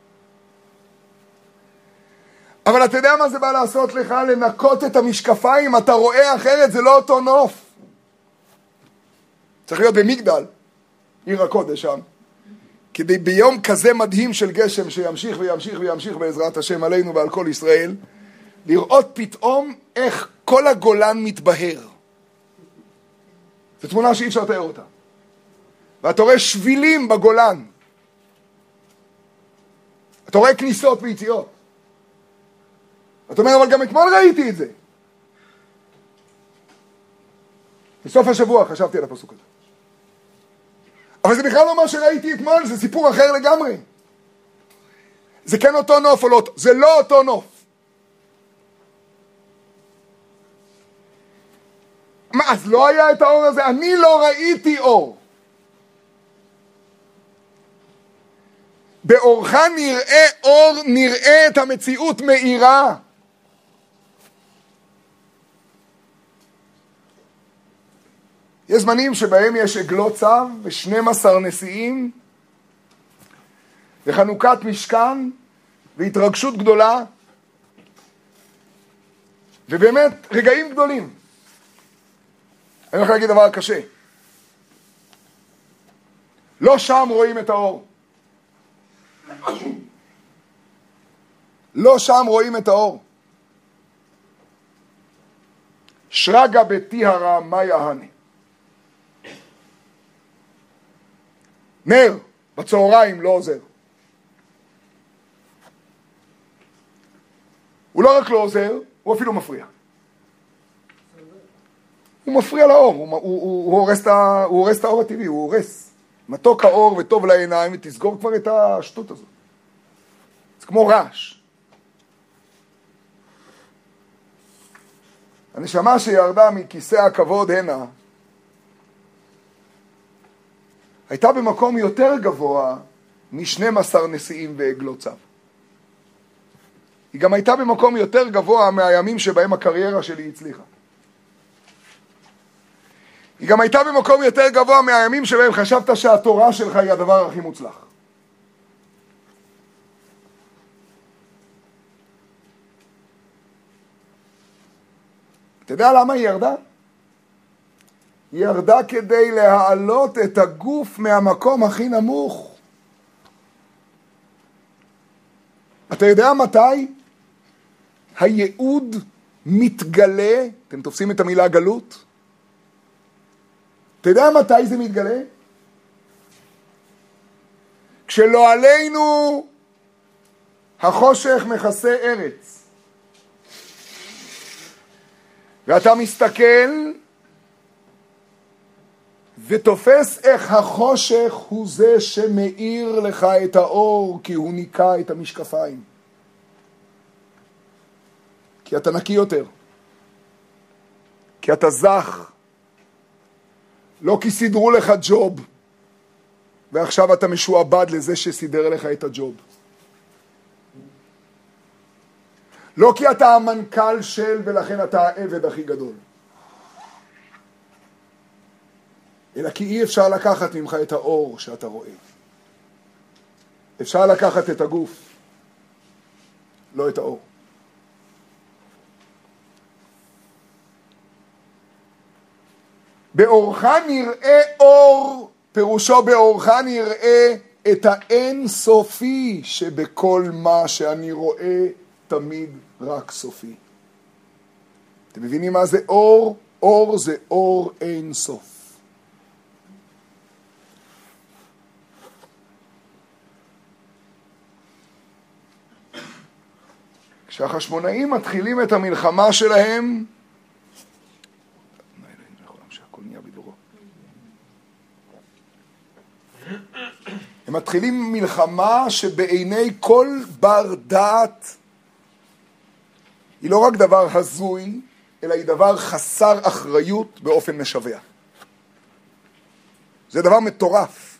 A: אבל אתה יודע מה זה בא לעשות לך? לנקות את המשקפיים. אתה רואה אחרת, זה לא אותו נוף. צריך להיות במגדל, עיר הקודש שם, כדי ביום כזה מדהים של גשם שימשיך וימשיך וימשיך בעזרת השם עלינו ועל כל ישראל, לראות פתאום איך כל הגולן מתבהר. זו תמונה שאי אפשר לתאר אותה. ואתה רואה שבילים בגולן. אתה רואה כניסות ויציאות. אתה אומר, אבל גם אתמול ראיתי את זה. בסוף השבוע חשבתי על הפסוק הזה. אבל זה בכלל לא מה שראיתי אתמול, זה סיפור אחר לגמרי. זה כן אותו נוף או לא, זה לא אותו נוף. מה, אז לא היה את האור הזה? אני לא ראיתי אור. באורך נראה אור, נראה את המציאות מאירה. יש זמנים שבהם יש עגלות צו ו-שנים עשר נשיאים וחנוכת משכן והתרגשות גדולה ובאמת רגעים גדולים. אני הולך להגיד דבר קשה. לא שם רואים את האור. לא שם רואים את האור. שרגא בטיהרא מה יהני. נר בצהריים לא עוזר. הוא לא רק לא עוזר, הוא אפילו מפריע. הוא מפריע לאור, הוא, הוא, הוא, הוא, הורס, ה, הוא הורס את האור הטבעי, הוא הורס. מתוק האור וטוב לעיניים, ותסגור כבר את השטות הזאת. זה כמו רעש. הנשמה שירדה מכיסא הכבוד הנה, הייתה במקום יותר גבוה מ-שנים עשר נשיאים ועגלות צב. היא גם הייתה במקום יותר גבוה מהימים שבהם הקריירה שלי הצליחה. היא גם הייתה במקום יותר גבוה מהימים שבהם חשבת שהתורה שלך היא הדבר הכי מוצלח. אתה יודע למה היא ירדה? היא ירדה כדי להעלות את הגוף מהמקום הכי נמוך. אתה יודע מתי הייעוד מתגלה? אתם תופסים את המילה גלות? אתה יודע מתי זה מתגלה? כשלא עלינו החושך מכסה ארץ. ואתה מסתכל ותופס איך החושך הוא זה שמאיר לך את האור, כי הוא ניקה את המשקפיים. כי אתה נקי יותר. כי אתה זך. לא כי סידרו לך ג'וב, ועכשיו אתה משועבד לזה שסידר לך את הג'וב. לא כי אתה המנכ"ל של ולכן אתה העבד הכי גדול. אלא כי אי אפשר לקחת ממך את האור שאתה רואה. אפשר לקחת את הגוף, לא את האור. באורך נראה אור, פירושו באורך נראה את האין סופי שבכל מה שאני רואה תמיד רק סופי. אתם מבינים מה זה אור? אור זה אור אין סוף. כשהחשמונאים מתחילים את המלחמה שלהם, הם מתחילים מלחמה שבעיני כל בר דעת היא לא רק דבר הזוי, אלא היא דבר חסר אחריות באופן משווה. זה דבר מטורף.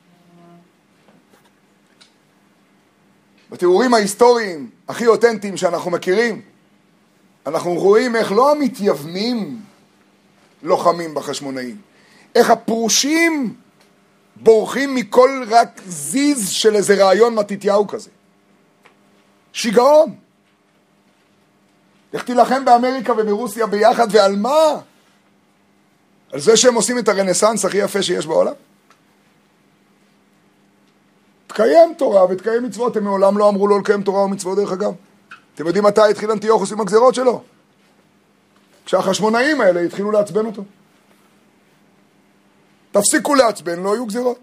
A: בתיאורים ההיסטוריים הכי אותנטיים שאנחנו מכירים, אנחנו רואים איך לא המתייוונים לוחמים בחשמונאים, איך הפרושים בורחים מכל רק זיז של איזה רעיון מתתיהו כזה. שיגעון. איך תילחם באמריקה וברוסיה ביחד, ועל מה? על זה שהם עושים את הרנסנס הכי יפה שיש בעולם? תקיים תורה ותקיים מצוות. הם מעולם לא אמרו לו לקיים תורה ומצוות דרך אגב. אתם יודעים מתי התחיל אנטיוכוס עם הגזירות שלו? כשהחשמונאים האלה התחילו לעצבן אותו. תפסיקו לעצבן, לא היו גזירות.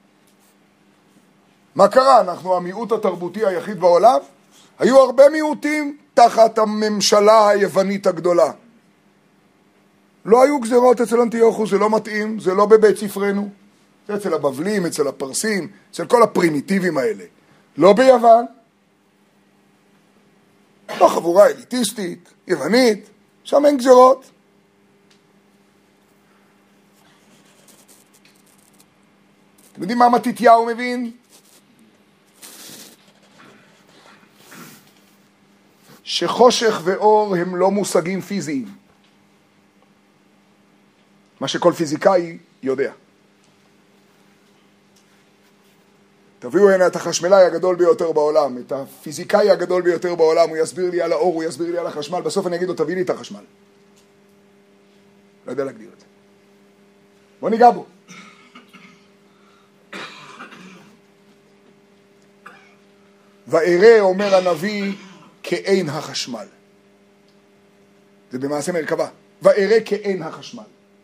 A: מה קרה? אנחנו המיעוט התרבותי היחיד בעולם? היו הרבה מיעוטים תחת הממשלה היוונית הגדולה. לא היו גזירות אצל אנטיוכוס, זה לא מתאים, זה לא בבית ספרנו. זה אצל הבבלים, אצל הפרסים, אצל כל הפרימיטיבים האלה. לא ביוון. לא חבורה אליטיסטית, יוונית, שם אין גזירות. אתם יודעים מה מתתיהו מבין? שחושך ואור הם לא מושגים פיזיים. מה שכל פיזיקאי יודע. תביאו הנה את החשמלאי הגדול ביותר בעולם, את הפיזיקאי הגדול ביותר בעולם, הוא יסביר לי על האור, הוא יסביר לי על החשמל, בסוף אני אגיד לו, תביא לי את החשמל. לא יודע להגדיר את זה. בוא ניגע בו. ואראה, אומר הנביא, כאין החשמל. זה במעשה מרכבה. ואראה כאין החשמל.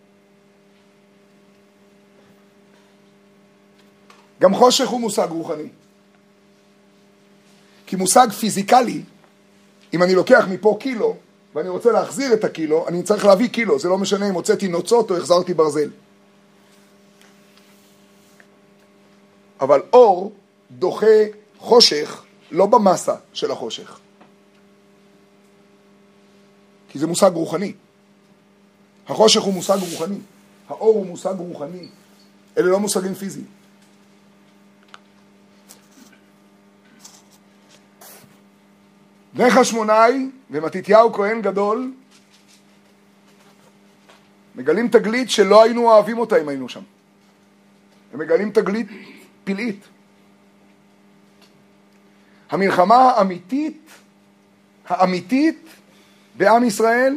A: גם חושך הוא מושג רוחני. כי מושג פיזיקלי, אם אני לוקח מפה קילו, ואני רוצה להחזיר את הקילו, אני צריך להביא קילו. זה לא משנה אם הוצאתי נוצות או החזרתי ברזל. אבל אור דוחה חושך לא במסה של החושך. כי זה מושג רוחני. החושך הוא מושג רוחני. האור הוא מושג רוחני. אלה לא מושגים פיזיים. בני חשמונאי ומתתיהו כהן גדול מגלים תגלית שלא היינו אוהבים אותה אם היינו שם. הם מגלים תגלית פלאית. המלחמה האמיתית, האמיתית בעם ישראל,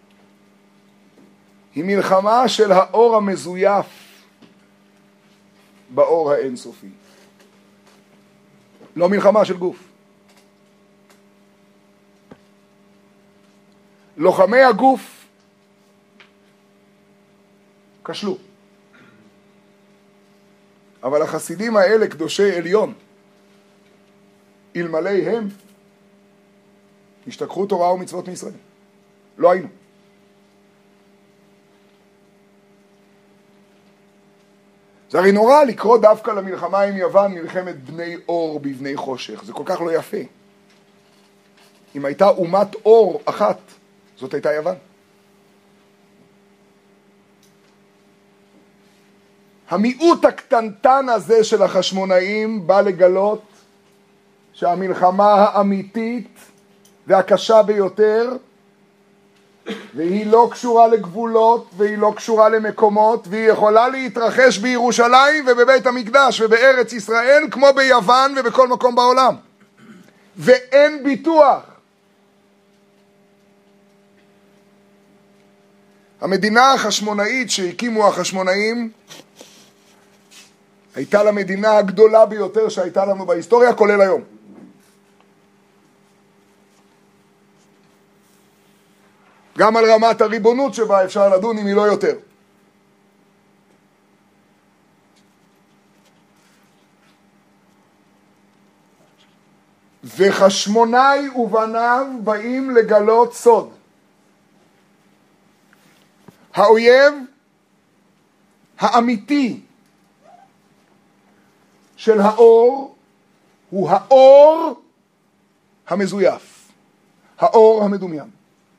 A: היא מלחמה של האור המזויף באור האינסופי. לא מלחמה של גוף. לוחמי הגוף כשלו. אבל החסידים האלה קדושי עליון, אלמלא הם השתכחו תורה ומצוות מישראל. לא היינו. זה הרי נורא לקרוא דווקא למלחמה עם יוון מלחמת בני אור בבני חושך. זה כל כך לא יפה. אם הייתה אומת אור אחת, זאת הייתה יוון. המיעוט הקטנטן הזה של החשמונאים בא לגלות שהמלחמה האמיתית והקשה ביותר, והיא לא קשורה לגבולות, והיא לא קשורה למקומות, והיא יכולה להתרחש בירושלים ובבית המקדש ובארץ ישראל, כמו ביוון ובכל מקום בעולם. ואין ביטוח. המדינה החשמונאית שהקימו החשמונאים, הייתה למדינה הגדולה ביותר שהייתה לנו בהיסטוריה, כולל היום. גם על רמת הריבונות שבה אפשר לדון אם היא לא יותר. וחשמונאי ובניו באים לגלות סוד. האויב האמיתי של האור הוא האור המזויף, האור המדומיין.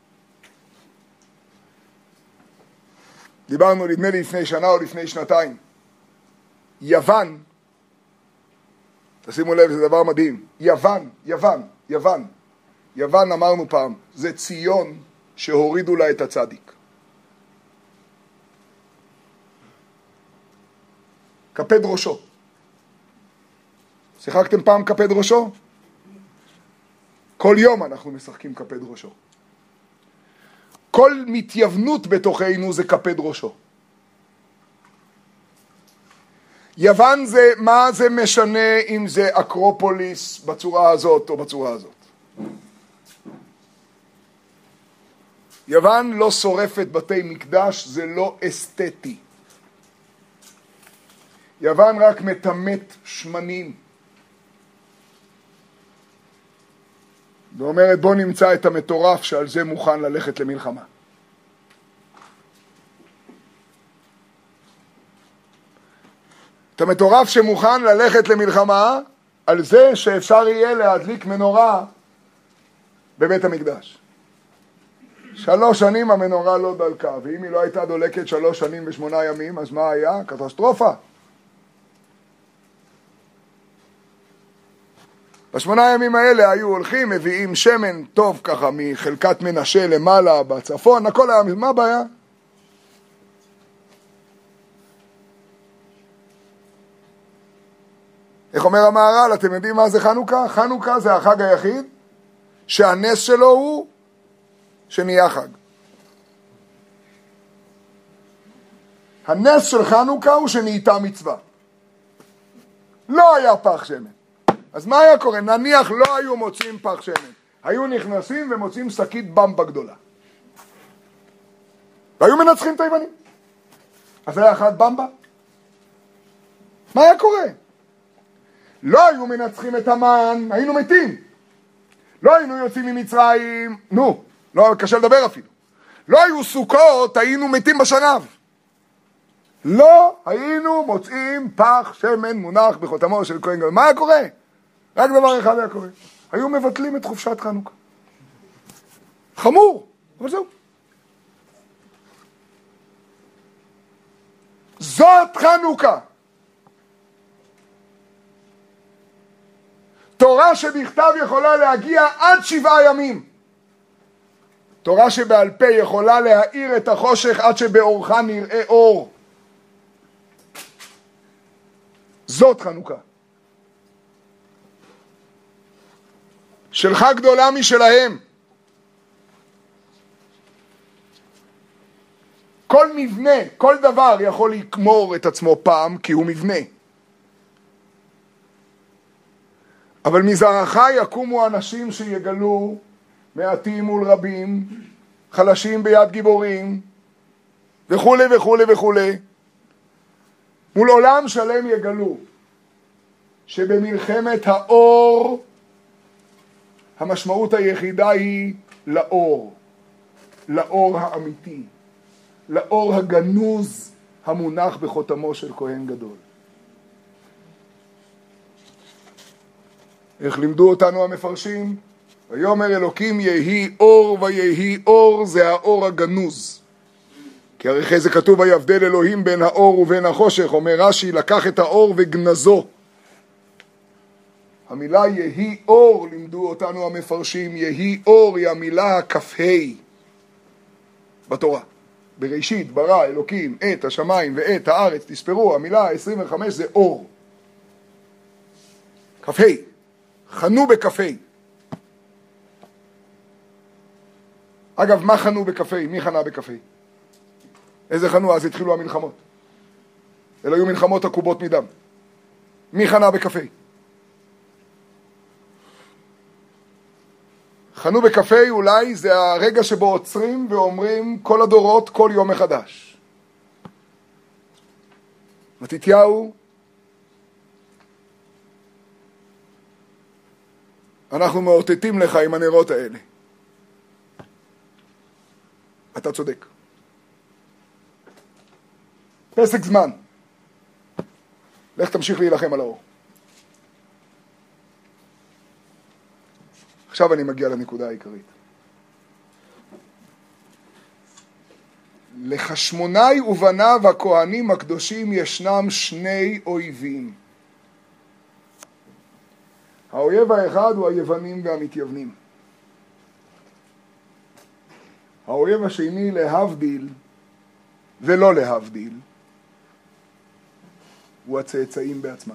A: דיברנו נדמה לי לפני שנה או לפני שנתיים. יוון, תשימו לב, זה דבר מדהים. יוון, יוון, יוון. יוון אמרנו פעם, זה ציון שהורידו לה את הצדיק. כפד ראשו. שיחקתם פעם כפד ראשו? כל יום אנחנו משחקים כפד ראשו. כל מתייוונות בתוכנו זה כפד ראשו. יוון זה, מה זה משנה אם זה אקרופוליס בצורה הזאת או בצורה הזאת? יוון לא שורפת בתי מקדש, זה לא אסתטי. יוון רק מטמאת שמנים. ואומרת בוא נמצא את המטורף שעל זה מוכן ללכת למלחמה. את המטורף שמוכן ללכת למלחמה על זה שאפשר יהיה להדליק מנורה בבית המקדש. שלוש שנים המנורה לא דלקה, ואם היא לא הייתה דולקת שלוש שנים ושמונה ימים, אז מה היה? קטסטרופה. בשמונה הימים האלה היו הולכים, מביאים שמן טוב ככה מחלקת מנשה למעלה בצפון, הכל היה, מה הבעיה? איך אומר המהר"ל, אתם יודעים מה זה חנוכה? חנוכה זה החג היחיד שהנס שלו הוא שנהיה חג. הנס של חנוכה הוא שנהייתה מצווה. לא היה פח שמן. אז מה היה קורה? נניח לא היו מוצאים פח שמן. היו נכנסים ומוצאים שקית במבה גדולה. והיו מנצחים את היוונים. אז היה אחד במבה? מה היה קורה? לא היו מנצחים את המן, היינו מתים. לא היינו יוצאים ממצרים, נו, לא קשה לדבר אפילו. לא היו סוכות, היינו מתים בשנב. לא היינו מוצאים פח שמן מונח בחותמו של כהן גדול. מה היה קורה? רק דבר אחד היה קורה. היו מבטלים את חופשת חנוכה. חמור, אבל זהו. זאת חנוכה. תורה תורה שבכתב יכולה להגיע עד שבעה ימים. תורה שבעל פה יכולה להאיר את החושך עד שבאורך נראה אור. זאת חנוכה. שלך גדולה משלהם. כל מבנה, כל דבר יכול לקמור את עצמו פעם כי הוא מבנה. אבל מזרעך יקומו אנשים שיגלו מעטים מול רבים, חלשים ביד גיבורים, וכו' וכו' וכו'. מול עולם שלם יגלו שבמלחמת האור המשמעות היחידה היא לאור, לאור האמיתי, לאור הגנוז המונח בחותמו של כהן גדול. איך לימדו אותנו המפרשים? ויאמר אלוקים יהי אור ויהי אור, זה האור הגנוז. כי הרי אחרי זה כתוב ויבדל אלוהים בין האור ובין החושך. אומר רש"י, לקח את האור וגנזו. המילה יהי אור, לימדו אותנו המפרשים, יהי אור היא המילה כ"ה בתורה. בראשית ברא אלוקים את השמיים ואת הארץ, תספרו, המילה עשרים וחמש זה אור. כ"ה, חנו בכ"ה. אגב, מה חנו בכ"ה? מי חנה בכ"ה? איזה חנו? אז התחילו המלחמות. אלה היו מלחמות עקובות מדם. מי חנה בכ"ה? חנו בכ"ה אולי זה הרגע שבו עוצרים ואומרים כל הדורות כל יום מחדש. מתתיהו, אנחנו מאותתים לך עם הנרות האלה. אתה צודק. פסק זמן. לך תמשיך להילחם על האור. עכשיו אני מגיע לנקודה העיקרית. לחשמונאי ובניו הכהנים הקדושים ישנם שני אויבים. האויב האחד הוא היוונים והמתייוונים. האויב השני להבדיל ולא להבדיל הוא הצאצאים בעצמם.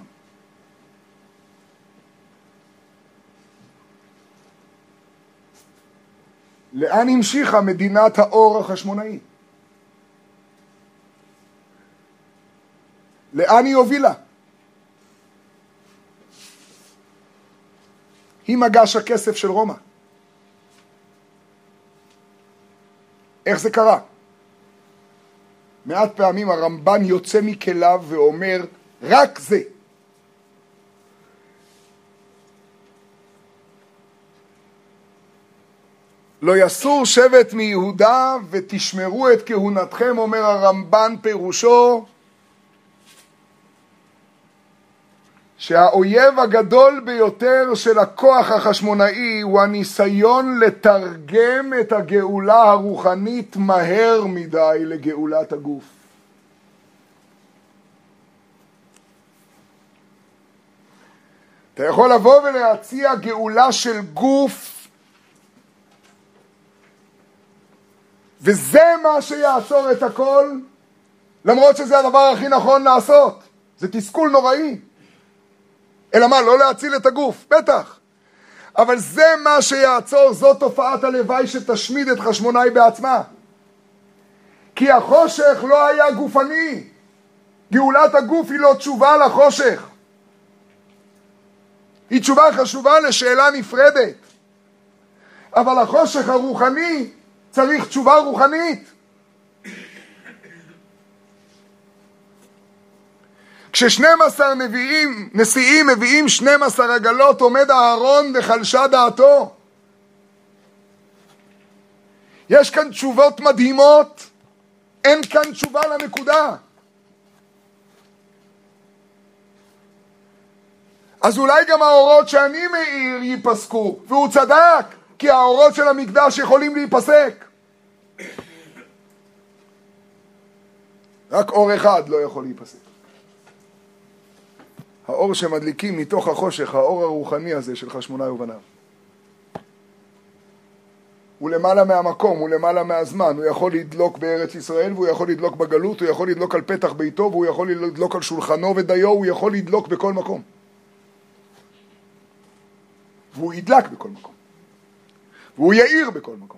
A: לאן המשיכה מדינת האור החשמונאי? לאן היא הובילה? היא מגש הכסף של רומא. איך זה קרה? מעט פעמים הרמב"ן יוצא מכליו ואומר רק זה. לא יסור שבט מיהודה ותשמרו את כהונתכם, אומר הרמב"ן, פירושו שהאויב הגדול ביותר של הכוח החשמונאי הוא הניסיון לתרגם את הגאולה הרוחנית מהר מדי לגאולת הגוף. אתה יכול לבוא ולהציע גאולה של גוף, וזה מה שיעצור את הכל, למרות שזה הדבר הכי נכון לעשות. זה תסכול נוראי. אלא מה, לא להציל את הגוף, בטח. אבל זה מה שיעצור, זאת תופעת הלוואי שתשמיד את חשמונאי בעצמה. כי החושך לא היה גופני. גאולת הגוף היא לא תשובה לחושך. היא תשובה חשובה לשאלה נפרדת. אבל החושך הרוחני צריך תשובה רוחנית. כששנים עשר נביאים, נשיאים מביאים שנים עשר עגלות, עומד אהרון וחלשה דעתו. יש כאן תשובות מדהימות, אין כאן תשובה לנקודה. אז אולי גם האורות שאני מאיר ייפסקו, והוא צדק, כי האורות של המקדש יכולים להיפסק. רק אור אחד לא יכול להיפסק. האור שמדליקים מתוך החושך, האור הרוחני הזה של חשמונאי ובניו. הוא למעלה מהמקום, הוא למעלה מהזמן, הוא יכול לדלוק בארץ ישראל, והוא יכול לדלוק בגלות, הוא יכול לדלוק על פתח ביתו, והוא יכול לדלוק על שולחנו ודיו, הוא יכול לדלוק בכל מקום. והוא ידלק בכל מקום. והוא יאיר בכל מקום.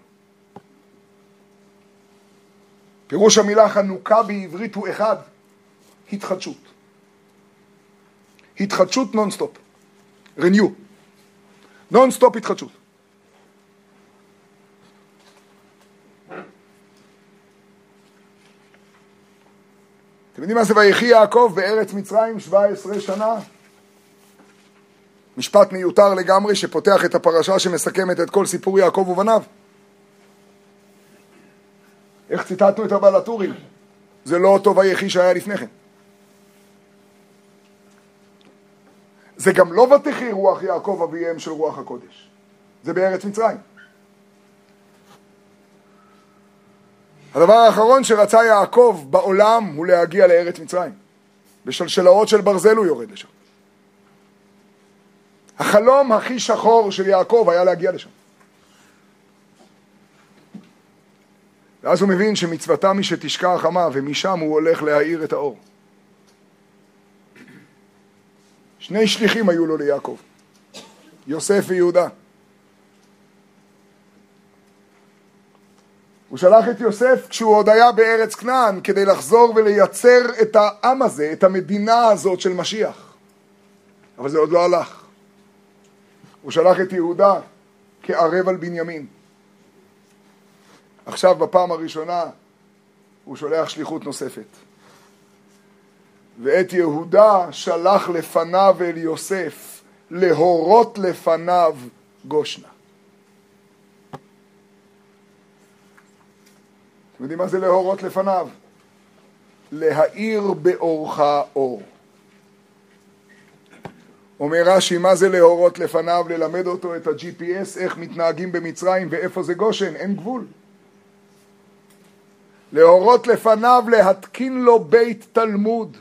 A: פירוש המילה חנוכה בעברית הוא אחד, התחדשות. התחדשות נונסטופ. renew. נונסטופ התחדשות. אתם יודעים מה זה ויחי יעקב בארץ מצרים שבע עשרה שנה? משפט מיותר לגמרי שפותח את הפרשה שמסכמת את כל סיפור יעקב ובניו. איך ציטטנו את הבעל הטורים? זה לא אותו ויחי שהיה לפני כן. זה גם לא ותחי רוח יעקב אביהם של רוח הקודש. זה בארץ מצרים. הדבר האחרון שרצה יעקב בעולם הוא להגיע לארץ מצרים. בשלשלאות של ברזל הוא יורד לשם. החלום הכי שחור של יעקב היה להגיע לשם. ואז הוא מבין שמצוותה מי שתשקע החמה, ומשם הוא הולך להאיר את האור. שני שליחים היו לו ליעקב, יוסף ויהודה. הוא שלח את יוסף כשהוא עוד היה בארץ כנען, כדי לחזור ולייצר את העם הזה, את המדינה הזאת של משיח. אבל זה עוד לא הלך. הוא שלח את יהודה כערב על בנימין. עכשיו בפעם הראשונה הוא שולח שליחות נוספת. ואת יהודה שלח לפניו אל יוסף, להורות לפניו גושנה. אתם יודעים מה זה להורות לפניו? להאיר באורך אור. אומר רש"י, מה זה להורות לפניו? ללמד אותו את ה-ג'י פי אס, איך מתנהגים במצרים ואיפה זה גושן, אין גבול. להורות לפניו, להתקין לו בית תלמוד.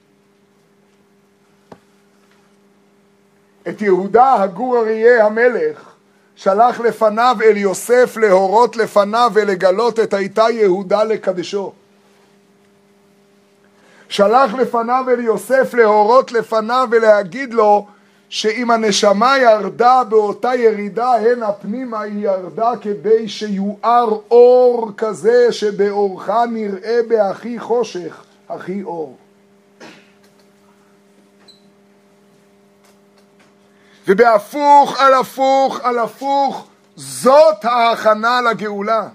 A: את יהודה הגור אריה המלך שלח לפניו אל יוסף להורות לפניו ולגלות את הייתה יהודה לקדשו. שלח לפניו אל יוסף להורות לפניו ולהגיד לו שאם הנשמה ירדה באותה ירידה, הן הפנימה היא ירדה כדי שיואר אור כזה שבאורך נראה בהכי חושך, הכי אור. ובהפוך על הפוך על הפוך, זאת ההכנה לגאולה.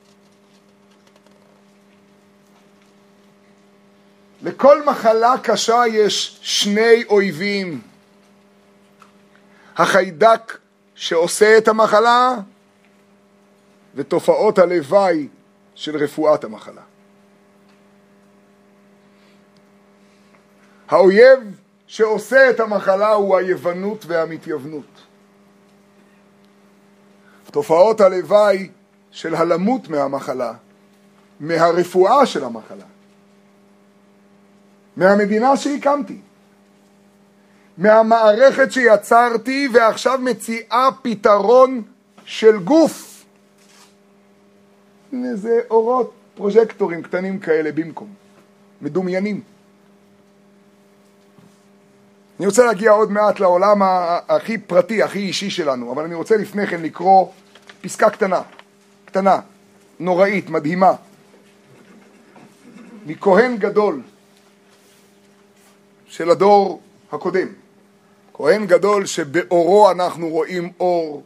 A: לכל מחלה קשה יש שני אויבים. החיידק שעושה את המחלה ותופעות הלוואי של רפואת המחלה. האויב שעושה את המחלה הוא היוונות והמתייוונות. תופעות הלוואי של הלמות מהמחלה, מהרפואה של המחלה, מהמדינה שהקמתי, מהמערכת שיצרתי ועכשיו מציעה פתרון של גוף. זה אורות, פרוז'קטורים קטנים כאלה במקום, מדומיינים. אני רוצה להגיע עוד מעט לעולם הכי פרטי, הכי אישי שלנו, אבל אני רוצה לפני כן לקרוא פסקה קטנה, קטנה, נוראית, מדהימה, מכהן גדול של הדור הקודם. כהן גדול שבאורו אנחנו רואים אור.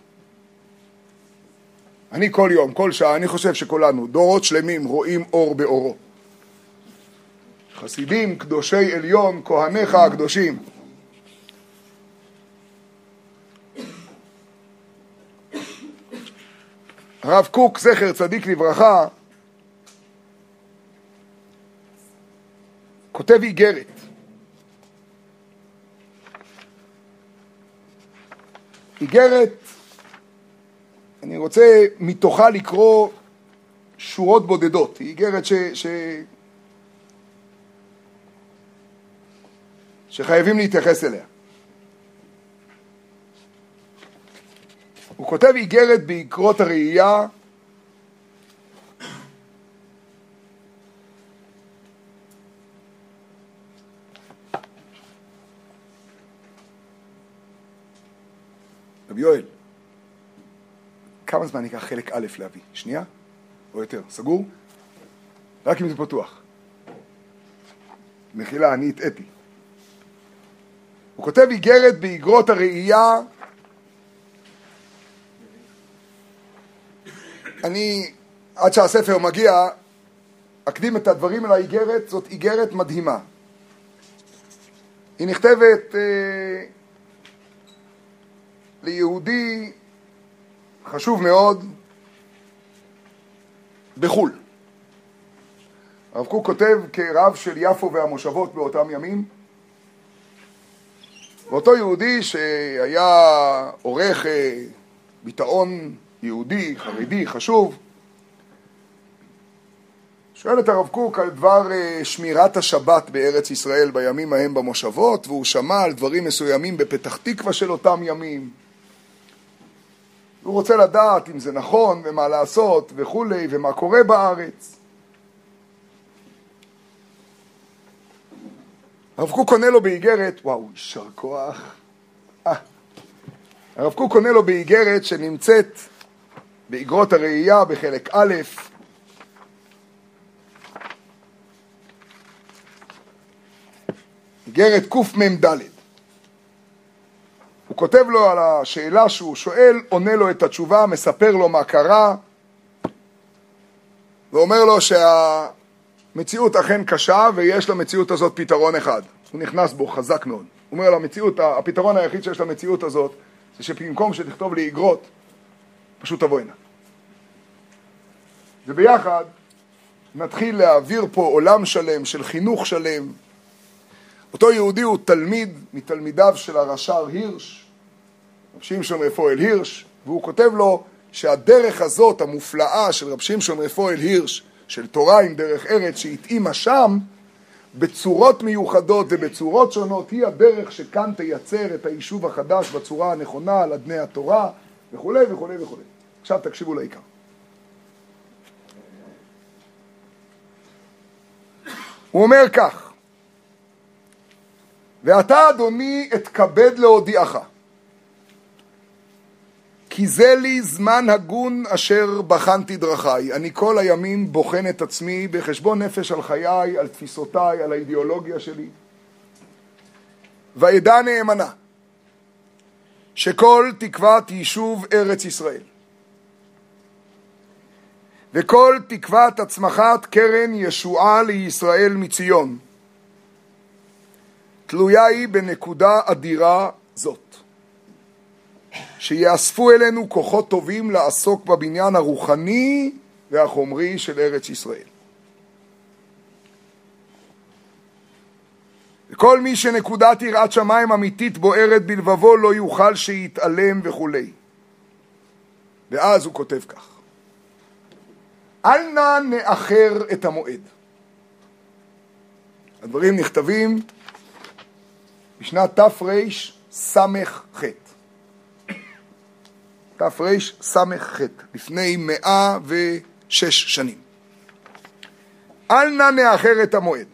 A: אני כל יום, כל שעה, אני חושב שכולנו, דורות שלמים רואים אור באורו. חסידים, קדושי עליון, כהניך הקדושים. הרב קוק, זכר צדיק לברכה, כותב איגרת. איגרת, אני רוצה מתוכה לקרוא שורות בודדות. היא איגרת ש... ש... שחייבים להתייחס אליה. הוא כותב איגרת בעקרות הראייה רבי יואל, כמה זמן ניקח חלק א' להביא? שנייה? או יותר? סגור? רק אם זה פתוח. מחילה, אני התאתי. הוא כותב איגרת באגרות הראייה. אני, עד שהספר מגיע, אקדים את הדברים על האיגרת. זאת איגרת מדהימה. היא נכתבת אה, ליהודי חשוב מאוד בחול. הרב קוק כותב כרב של יפו והמושבות באותם ימים. ואותו יהודי שהיה עורך ביטאון יהודי, חרדי, חשוב, שואל את הרב קוק על דבר שמירת השבת בארץ ישראל בימים ההם במושבות, והוא שמע על דברים מסוימים בפתח תקווה של אותם ימים. הוא רוצה לדעת אם זה נכון ומה לעשות וכו' ומה קורה בארץ. הרב קוק קונה לו באיגרת, וואו, יישר כוח. אה. הרב קוק קונה לו באיגרת שנמצאת באגרות הראייה בחלק א', איגרת קמ"ד. הוא כותב לו על השאלה שהוא שואל, עונה לו את התשובה, מספר לו מה קרה, ואומר לו שהמציאות אכן קשה, ויש למציאות הזאת פתרון אחד. הוא נכנס בו חזק מאוד. הוא אומר לו, המציאות, הפתרון היחיד שיש למציאות הזאת, זה שבמקום שתכתוב לי איגרות, פשוט תבוא הנה. וביחד נתחיל להעביר פה עולם שלם של חינוך שלם. אותו יהודי הוא תלמיד מתלמידיו של הרש"ר הירש, רב שמשון רפואל הירש, והוא כותב לו שהדרך הזאת המופלאה של רב שמשון רפואל הירש, של תורה עם דרך ארץ שהתאימה שם, בצורות מיוחדות ובצורות שונות, היא הדרך שכאן תייצר את היישוב החדש בצורה הנכונה על אדני התורה וכו' וכו' וכו'. עכשיו תקשיבו לעיקר. הוא אומר כך, ואתה אדוני אתכבד להודיעך, כי זה לי זמן הגון אשר בחנתי דרכי. אני כל הימים בוחן את עצמי בחשבון נפש על חיי, על תפיסותיי, על האידיאולוגיה שלי. וידע נאמנה שכל תקוות יישוב ארץ ישראל וכל תקוות הצמחת קרן ישועה לישראל מציון תלויה היא בנקודה אדירה זאת, שיאספו אלינו כוחות טובים לעסוק בבניין הרוחני והחומרי של ארץ ישראל. וכל מי שנקודת יראת שמיים אמיתית בוערת בלבבו לא יוכל שיתעלם וכו'. ואז הוא כותב כך, אל נא נאחר את המועד. הדברים נכתבים בשנת תרס"ח. תרס"ח, לפני מאה ושש שנים. אל נא נאחר את המועד.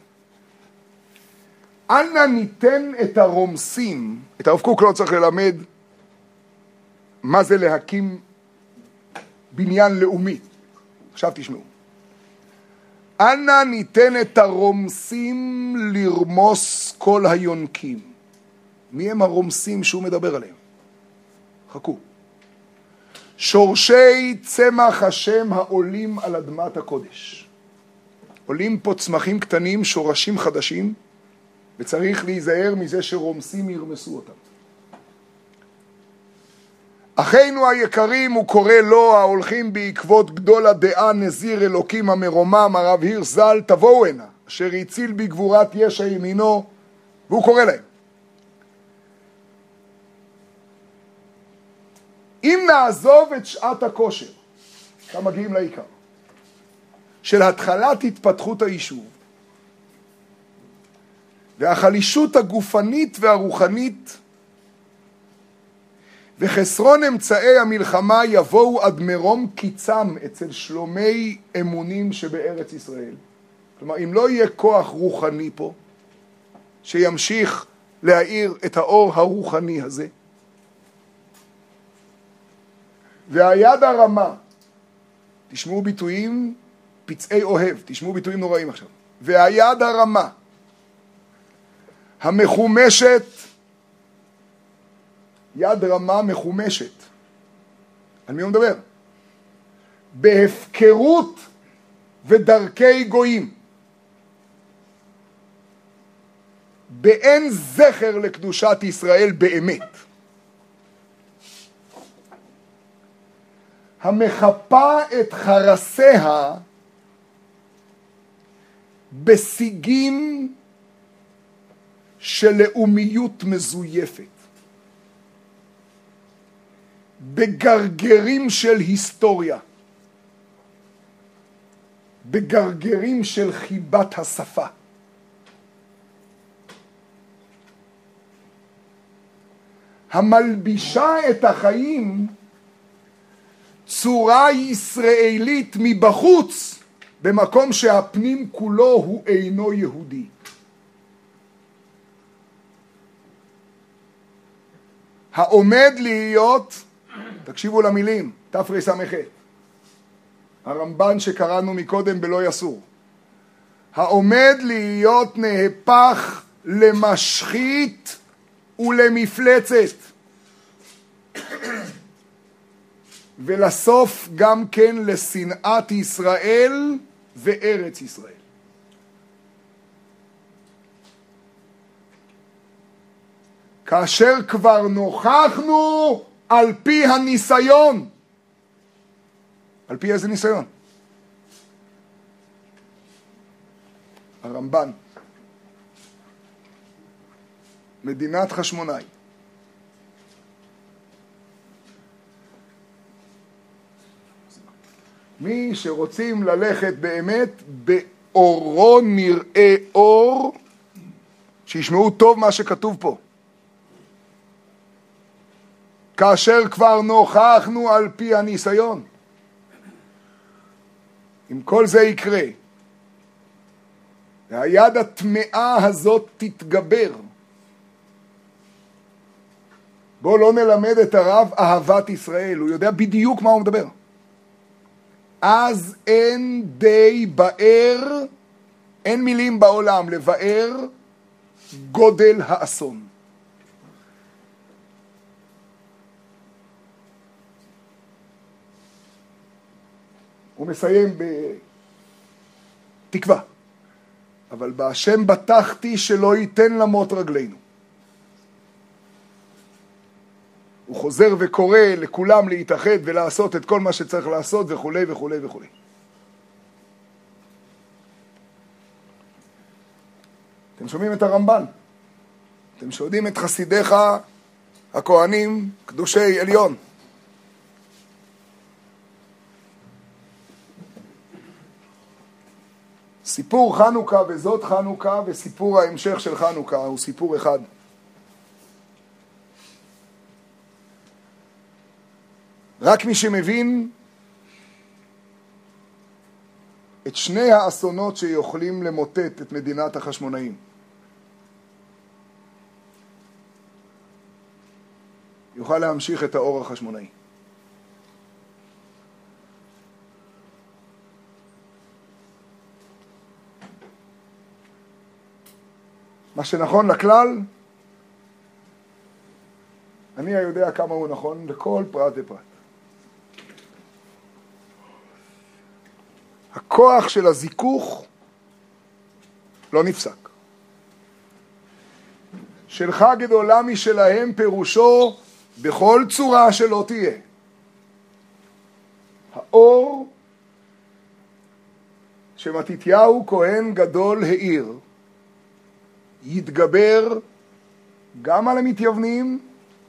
A: אל נא ניתן את הרומסים. את הרב קוק לא צריך ללמד מה זה להקים בניין לאומי. עכשיו תשמעו. אל נא ניתן את הרומסים לרמוס כל היונקים. מי הם הרומסים שהוא מדבר עליהם? חכו. שורשי צמח השם העולים על אדמת הקודש. עולים פה צמחים קטנים, שורשים חדשים, וצריך להיזהר מזה שרומסים ירמסו אותם. אחינו היקרים, הוא קורא לו, ההולכים בעקבות גדול הדעה נזיר אלוקים המרומם, הרב הירש ז"ל, תבואו הנה, אשר הציל בגבורת ישע ימינו, והוא קורא להם. אם נעזוב את שעת הכושר, כאן מגיעים לעיקר, של התחלת התפתחות היישוב, והחלישות הגופנית והרוחנית וחסרון אמצעי המלחמה יבואו עד מרום קיצם אצל שלומי אמונים שבארץ ישראל. כלומר, אם לא יהיה כוח רוחני פה, שימשיך להאיר את האור הרוחני הזה, והיד הרמה, תשמעו ביטויים פצעי אוהב, תשמעו ביטויים נוראים עכשיו, והיד הרמה, המחומשת, יד רמה מחומשת, על מי הוא מדבר? בהפקרות ודרכי גויים, באין זכר לקדושת ישראל באמת, המחפה את חרסיה בשיגים של לאומיות מזויפת, בגרגרים של היסטוריה, בגרגרים של חיבת השפה. המלבישה את החיים צורה ישראלית מבחוץ, במקום שהפנים כולו הוא אינו יהודי. העומד להיות, תקשיבו למילים, תפרי סמכת, הרמב"ן שקראנו מקודם בלא יסור, העומד להיות נהפך למשחית ולמפלצת, ולסוף גם כן לשנאת ישראל וארץ ישראל. כאשר כבר נוכחנו על פי הניסיון. על פי איזה ניסיון? הרמב"ן, מדינת חשמונאי, מי שרוצים ללכת באמת באורו נראה אור, שישמעו טוב מה שכתוב פה. כאשר כבר נוכחנו על פי הניסיון. אם כל זה יקרה, והיד הטמאה הזאת תתגבר, בוא לא נלמד את הרב אהבת ישראל, הוא יודע בדיוק מה הוא מדבר. אז אין די באר, אין מילים בעולם לבאר גודל האסון. הוא מסיים בתקווה, אבל בהשם בטחתי שלא ייתן למות רגלינו. הוא חוזר וקורא לכולם להתאחד ולעשות את כל מה שצריך לעשות וכו' וכו' וכו'. אתם שומעים את הרמב"ן? אתם שומעים את חסידיך הכהנים קדושי עליון. סיפור חנוכה וזאת חנוכה וסיפור ההמשך של חנוכה הוא סיפור אחד. רק מי שמבין את שני האסונות שיכולים למוטט את מדינת החשמונאים, יוכל להמשיך את האור החשמונאי. מה שנכון לכלל, אני יודע כמה הוא נכון לכל פרט ופרט. הכוח של הזיכוך לא נפסק. שלך גדולה משלהם פירושו בכל צורה שלא תהיה. האור שמתתיהו כהן גדול העיר יתגבר גם על המתייוונים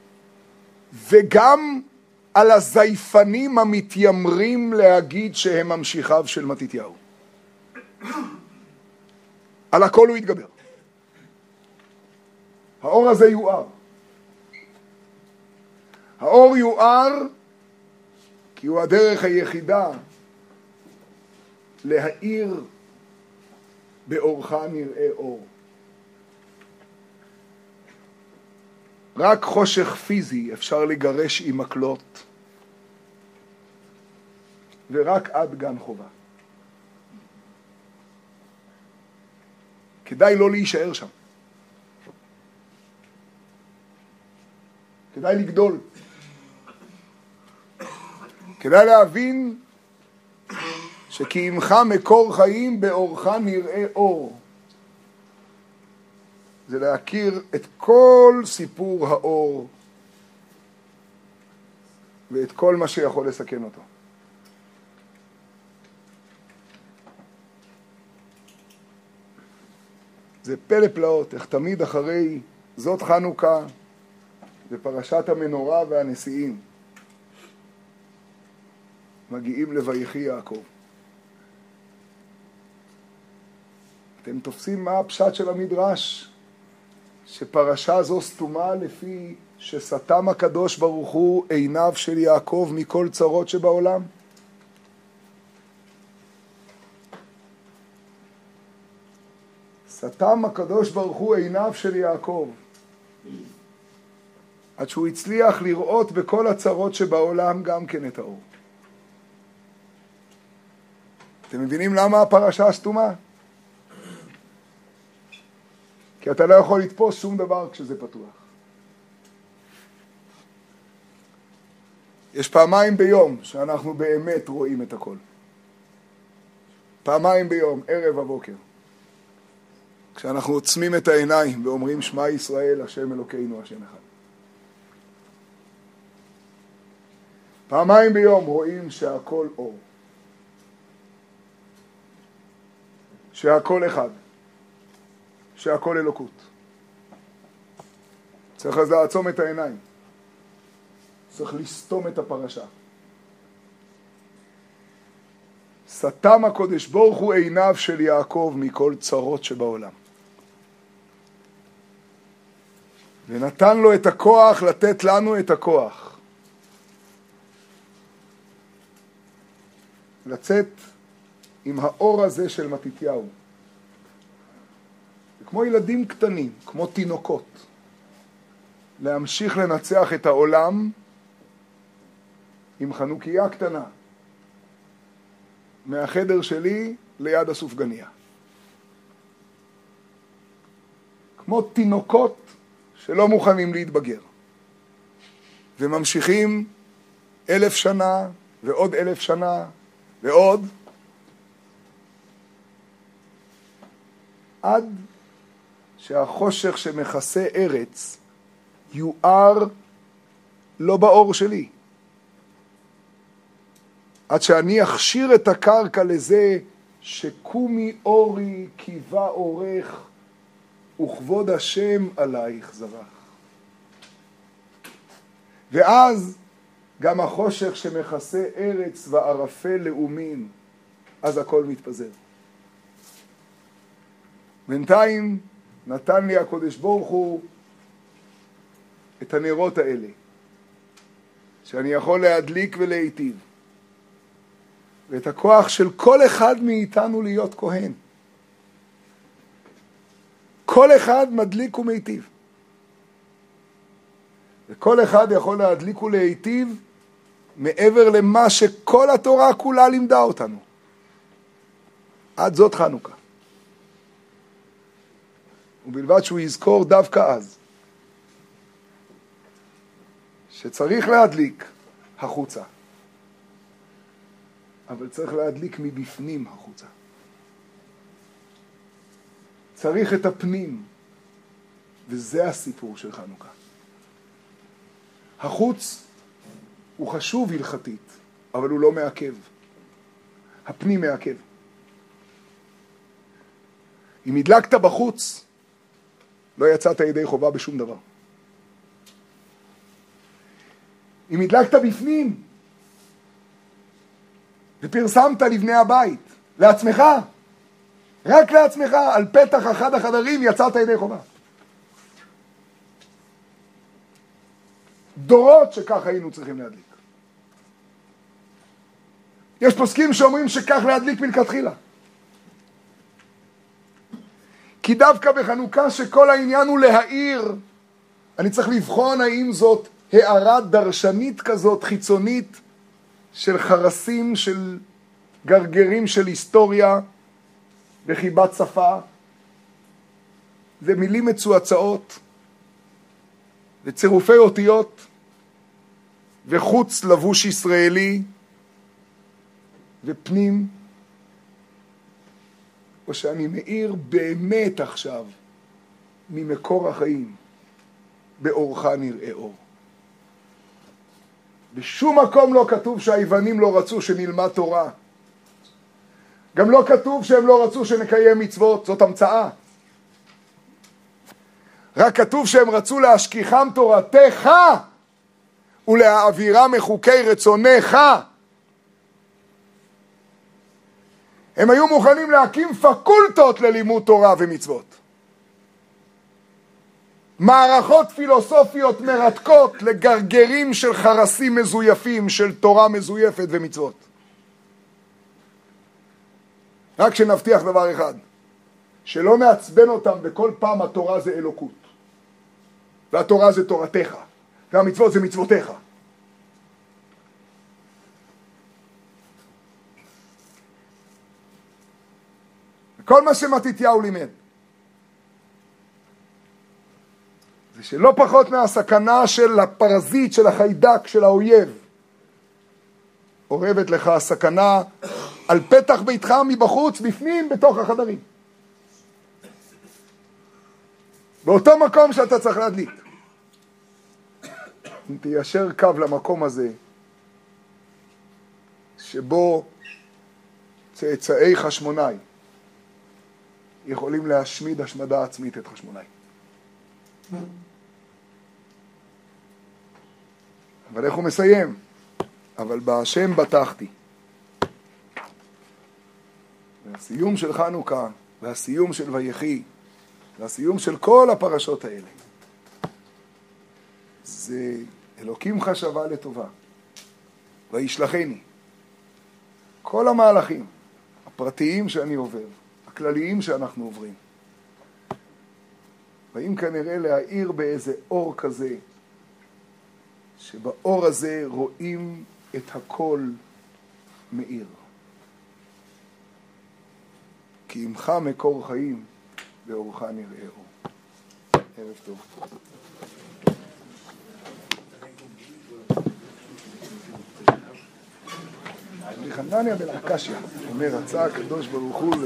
A: וגם על הזייפנים המתיימרים להגיד שהם ממשיכיו של מתתיהו. על הכל הוא יתגבר. האור הזה יואר. האור יואר כי הוא הדרך היחידה להאיר באורך נראה אור. רק חושך פיזי אפשר לגרש עם מקלות, ורק עד גן חובה. כדאי לא להישאר שם. כדאי לגדול. כדאי להבין שכי עמך מקור חיים באורך נראה אור. זה להכיר את כל סיפור האור ואת כל מה שיכול לסכן אותו. זה פלא פלאות, איך תמיד אחרי זאת חנוכה ופרשת המנורה והנשיאים מגיעים לויחי יעקב. אתם תופסים מה הפשט של המדרש? שפרשה זו סתומה לפי שסתם הקדוש ברוך הוא עיניו של יעקב מכל צרות שבעולם? סתם הקדוש ברוך הוא עיניו של יעקב עד שהוא הצליח לראות בכל הצרות שבעולם גם כן את האור. אתם מבינים למה הפרשה סתומה? כי אתה לא יכול לתפוס שום דבר כשזה פתוח. יש פעמיים ביום שאנחנו באמת רואים את הכל. פעמיים ביום, ערב ובוקר. כשאנחנו עוצמים את העיניים ואומרים שמע ישראל, השם אלוקינו, השם אחד. פעמיים ביום רואים שהכל אור. שהכל אחד. שהכל אלוקות. צריך אז לעצום את העיניים. צריך לסתום את הפרשה. סתם הקודש ברוך הוא עיניו של יעקב מכל צרות שבעולם. ונתן לו את הכוח לתת לנו את הכוח. לצאת עם האור הזה של מתתיהו. כמו ילדים קטנים, כמו תינוקות. להמשיך לנצח את העולם עם חנוכיה קטנה. מהחדר שלי ליד הסופגניה. כמו תינוקות שלא מוכנים להתבגר. וממשיכים אלף שנה ועוד אלף שנה ועוד. עד שהחושך שמכסה ארץ יואר לא באור שלי. עד שאני אכשיר את הקרקע לזה שקומי אורי קיבה אורך וכבוד השם עלייך זרח. ואז גם החושך שמכסה ארץ וערפל לאומים, אז הכל מתפזר. בינתיים נתן לי הקודש ברוך הוא את הנרות האלה, שאני יכול להדליק ולהיטיב. ואת הכוח של כל אחד מאיתנו להיות כהן. כל אחד מדליק ומיטיב. וכל אחד יכול להדליק ולהיטיב מעבר למה שכל התורה כולה לימדה אותנו. עד זאת חנוכה. ובלבד שהוא יזכור דווקא אז שצריך להדליק החוצה. אבל צריך להדליק מבפנים החוצה. צריך את הפנים, וזה הסיפור של חנוכה. החוץ הוא חשוב הלכתית, אבל הוא לא מעכב. הפנים מעכב. אם הדלקת בחוץ, לא יצאת ידי חובה בשום דבר. אם הדלקת בפנים, ופרסמת לבני הבית, לעצמך, רק לעצמך, על פתח אחד החדרים יצאת ידי חובה. דורות שכך היינו צריכים להדליק. יש פוסקים שאומרים שכך להדליק מלכתחילה. כי דווקא בחנוכה שכל העניין הוא להאיר, אני צריך לבחון האם זאת הערה דרשנית כזאת, חיצונית, של חרסים, של גרגרים של היסטוריה, בחיבת שפה. זה מילים מצועצעות, וצירופי אותיות, וחוץ לבוש ישראלי, ופנים, או שאני מאיר באמת עכשיו ממקור החיים, באורך נראה אור. בשום מקום לא כתוב שהיוונים לא רצו שנלמד תורה. גם לא כתוב שהם לא רצו שנקיים מצוות, זאת המצאה. רק כתוב שהם רצו להשכיחם תורתך ולהעבירה מחוקי רצונך. הם היו מוכנים להקים פקולטות ללימוד תורה ומצוות. מערכות פילוסופיות מרתקות לגרגרים של חרסים מזויפים, של תורה מזויפת ומצוות. רק שנבטיח דבר אחד, שלא נעצבן אותם בכל פעם התורה זה אלוקות. והתורה זה תורתך, והמצוות זה מצוותיך. כל מה שמתתיהו לימד, זה שלא פחות מהסכנה של הפרזיט, של החיידק, של האויב, אורבת לך הסכנה על פתח ביתך מבחוץ, בפנים, בתוך החדרים. באותו מקום שאתה צריך להדליק. אם תיישר קו למקום הזה, שבו צאצאי חשמונאי יכולים להשמיד השמדה עצמית את חשמונאי. אבל איך הוא מסיים? אבל בהשם בטחתי. והסיום של חנוכה, והסיום של ויחי, והסיום של כל הפרשות האלה, זה אלוקים חשבה לטובה, וישלחני. כל המהלכים הפרטיים שאני עובר, הכלליים שאנחנו עוברים, באים כנראה להאיר באיזה אור כזה, שבאור הזה רואים את הכל מאיר. כי עמך מקור חיים, באורך נראה אור. ערב טוב. חנניה בן עקשיא אומר, רצה הקדוש ברוך הוא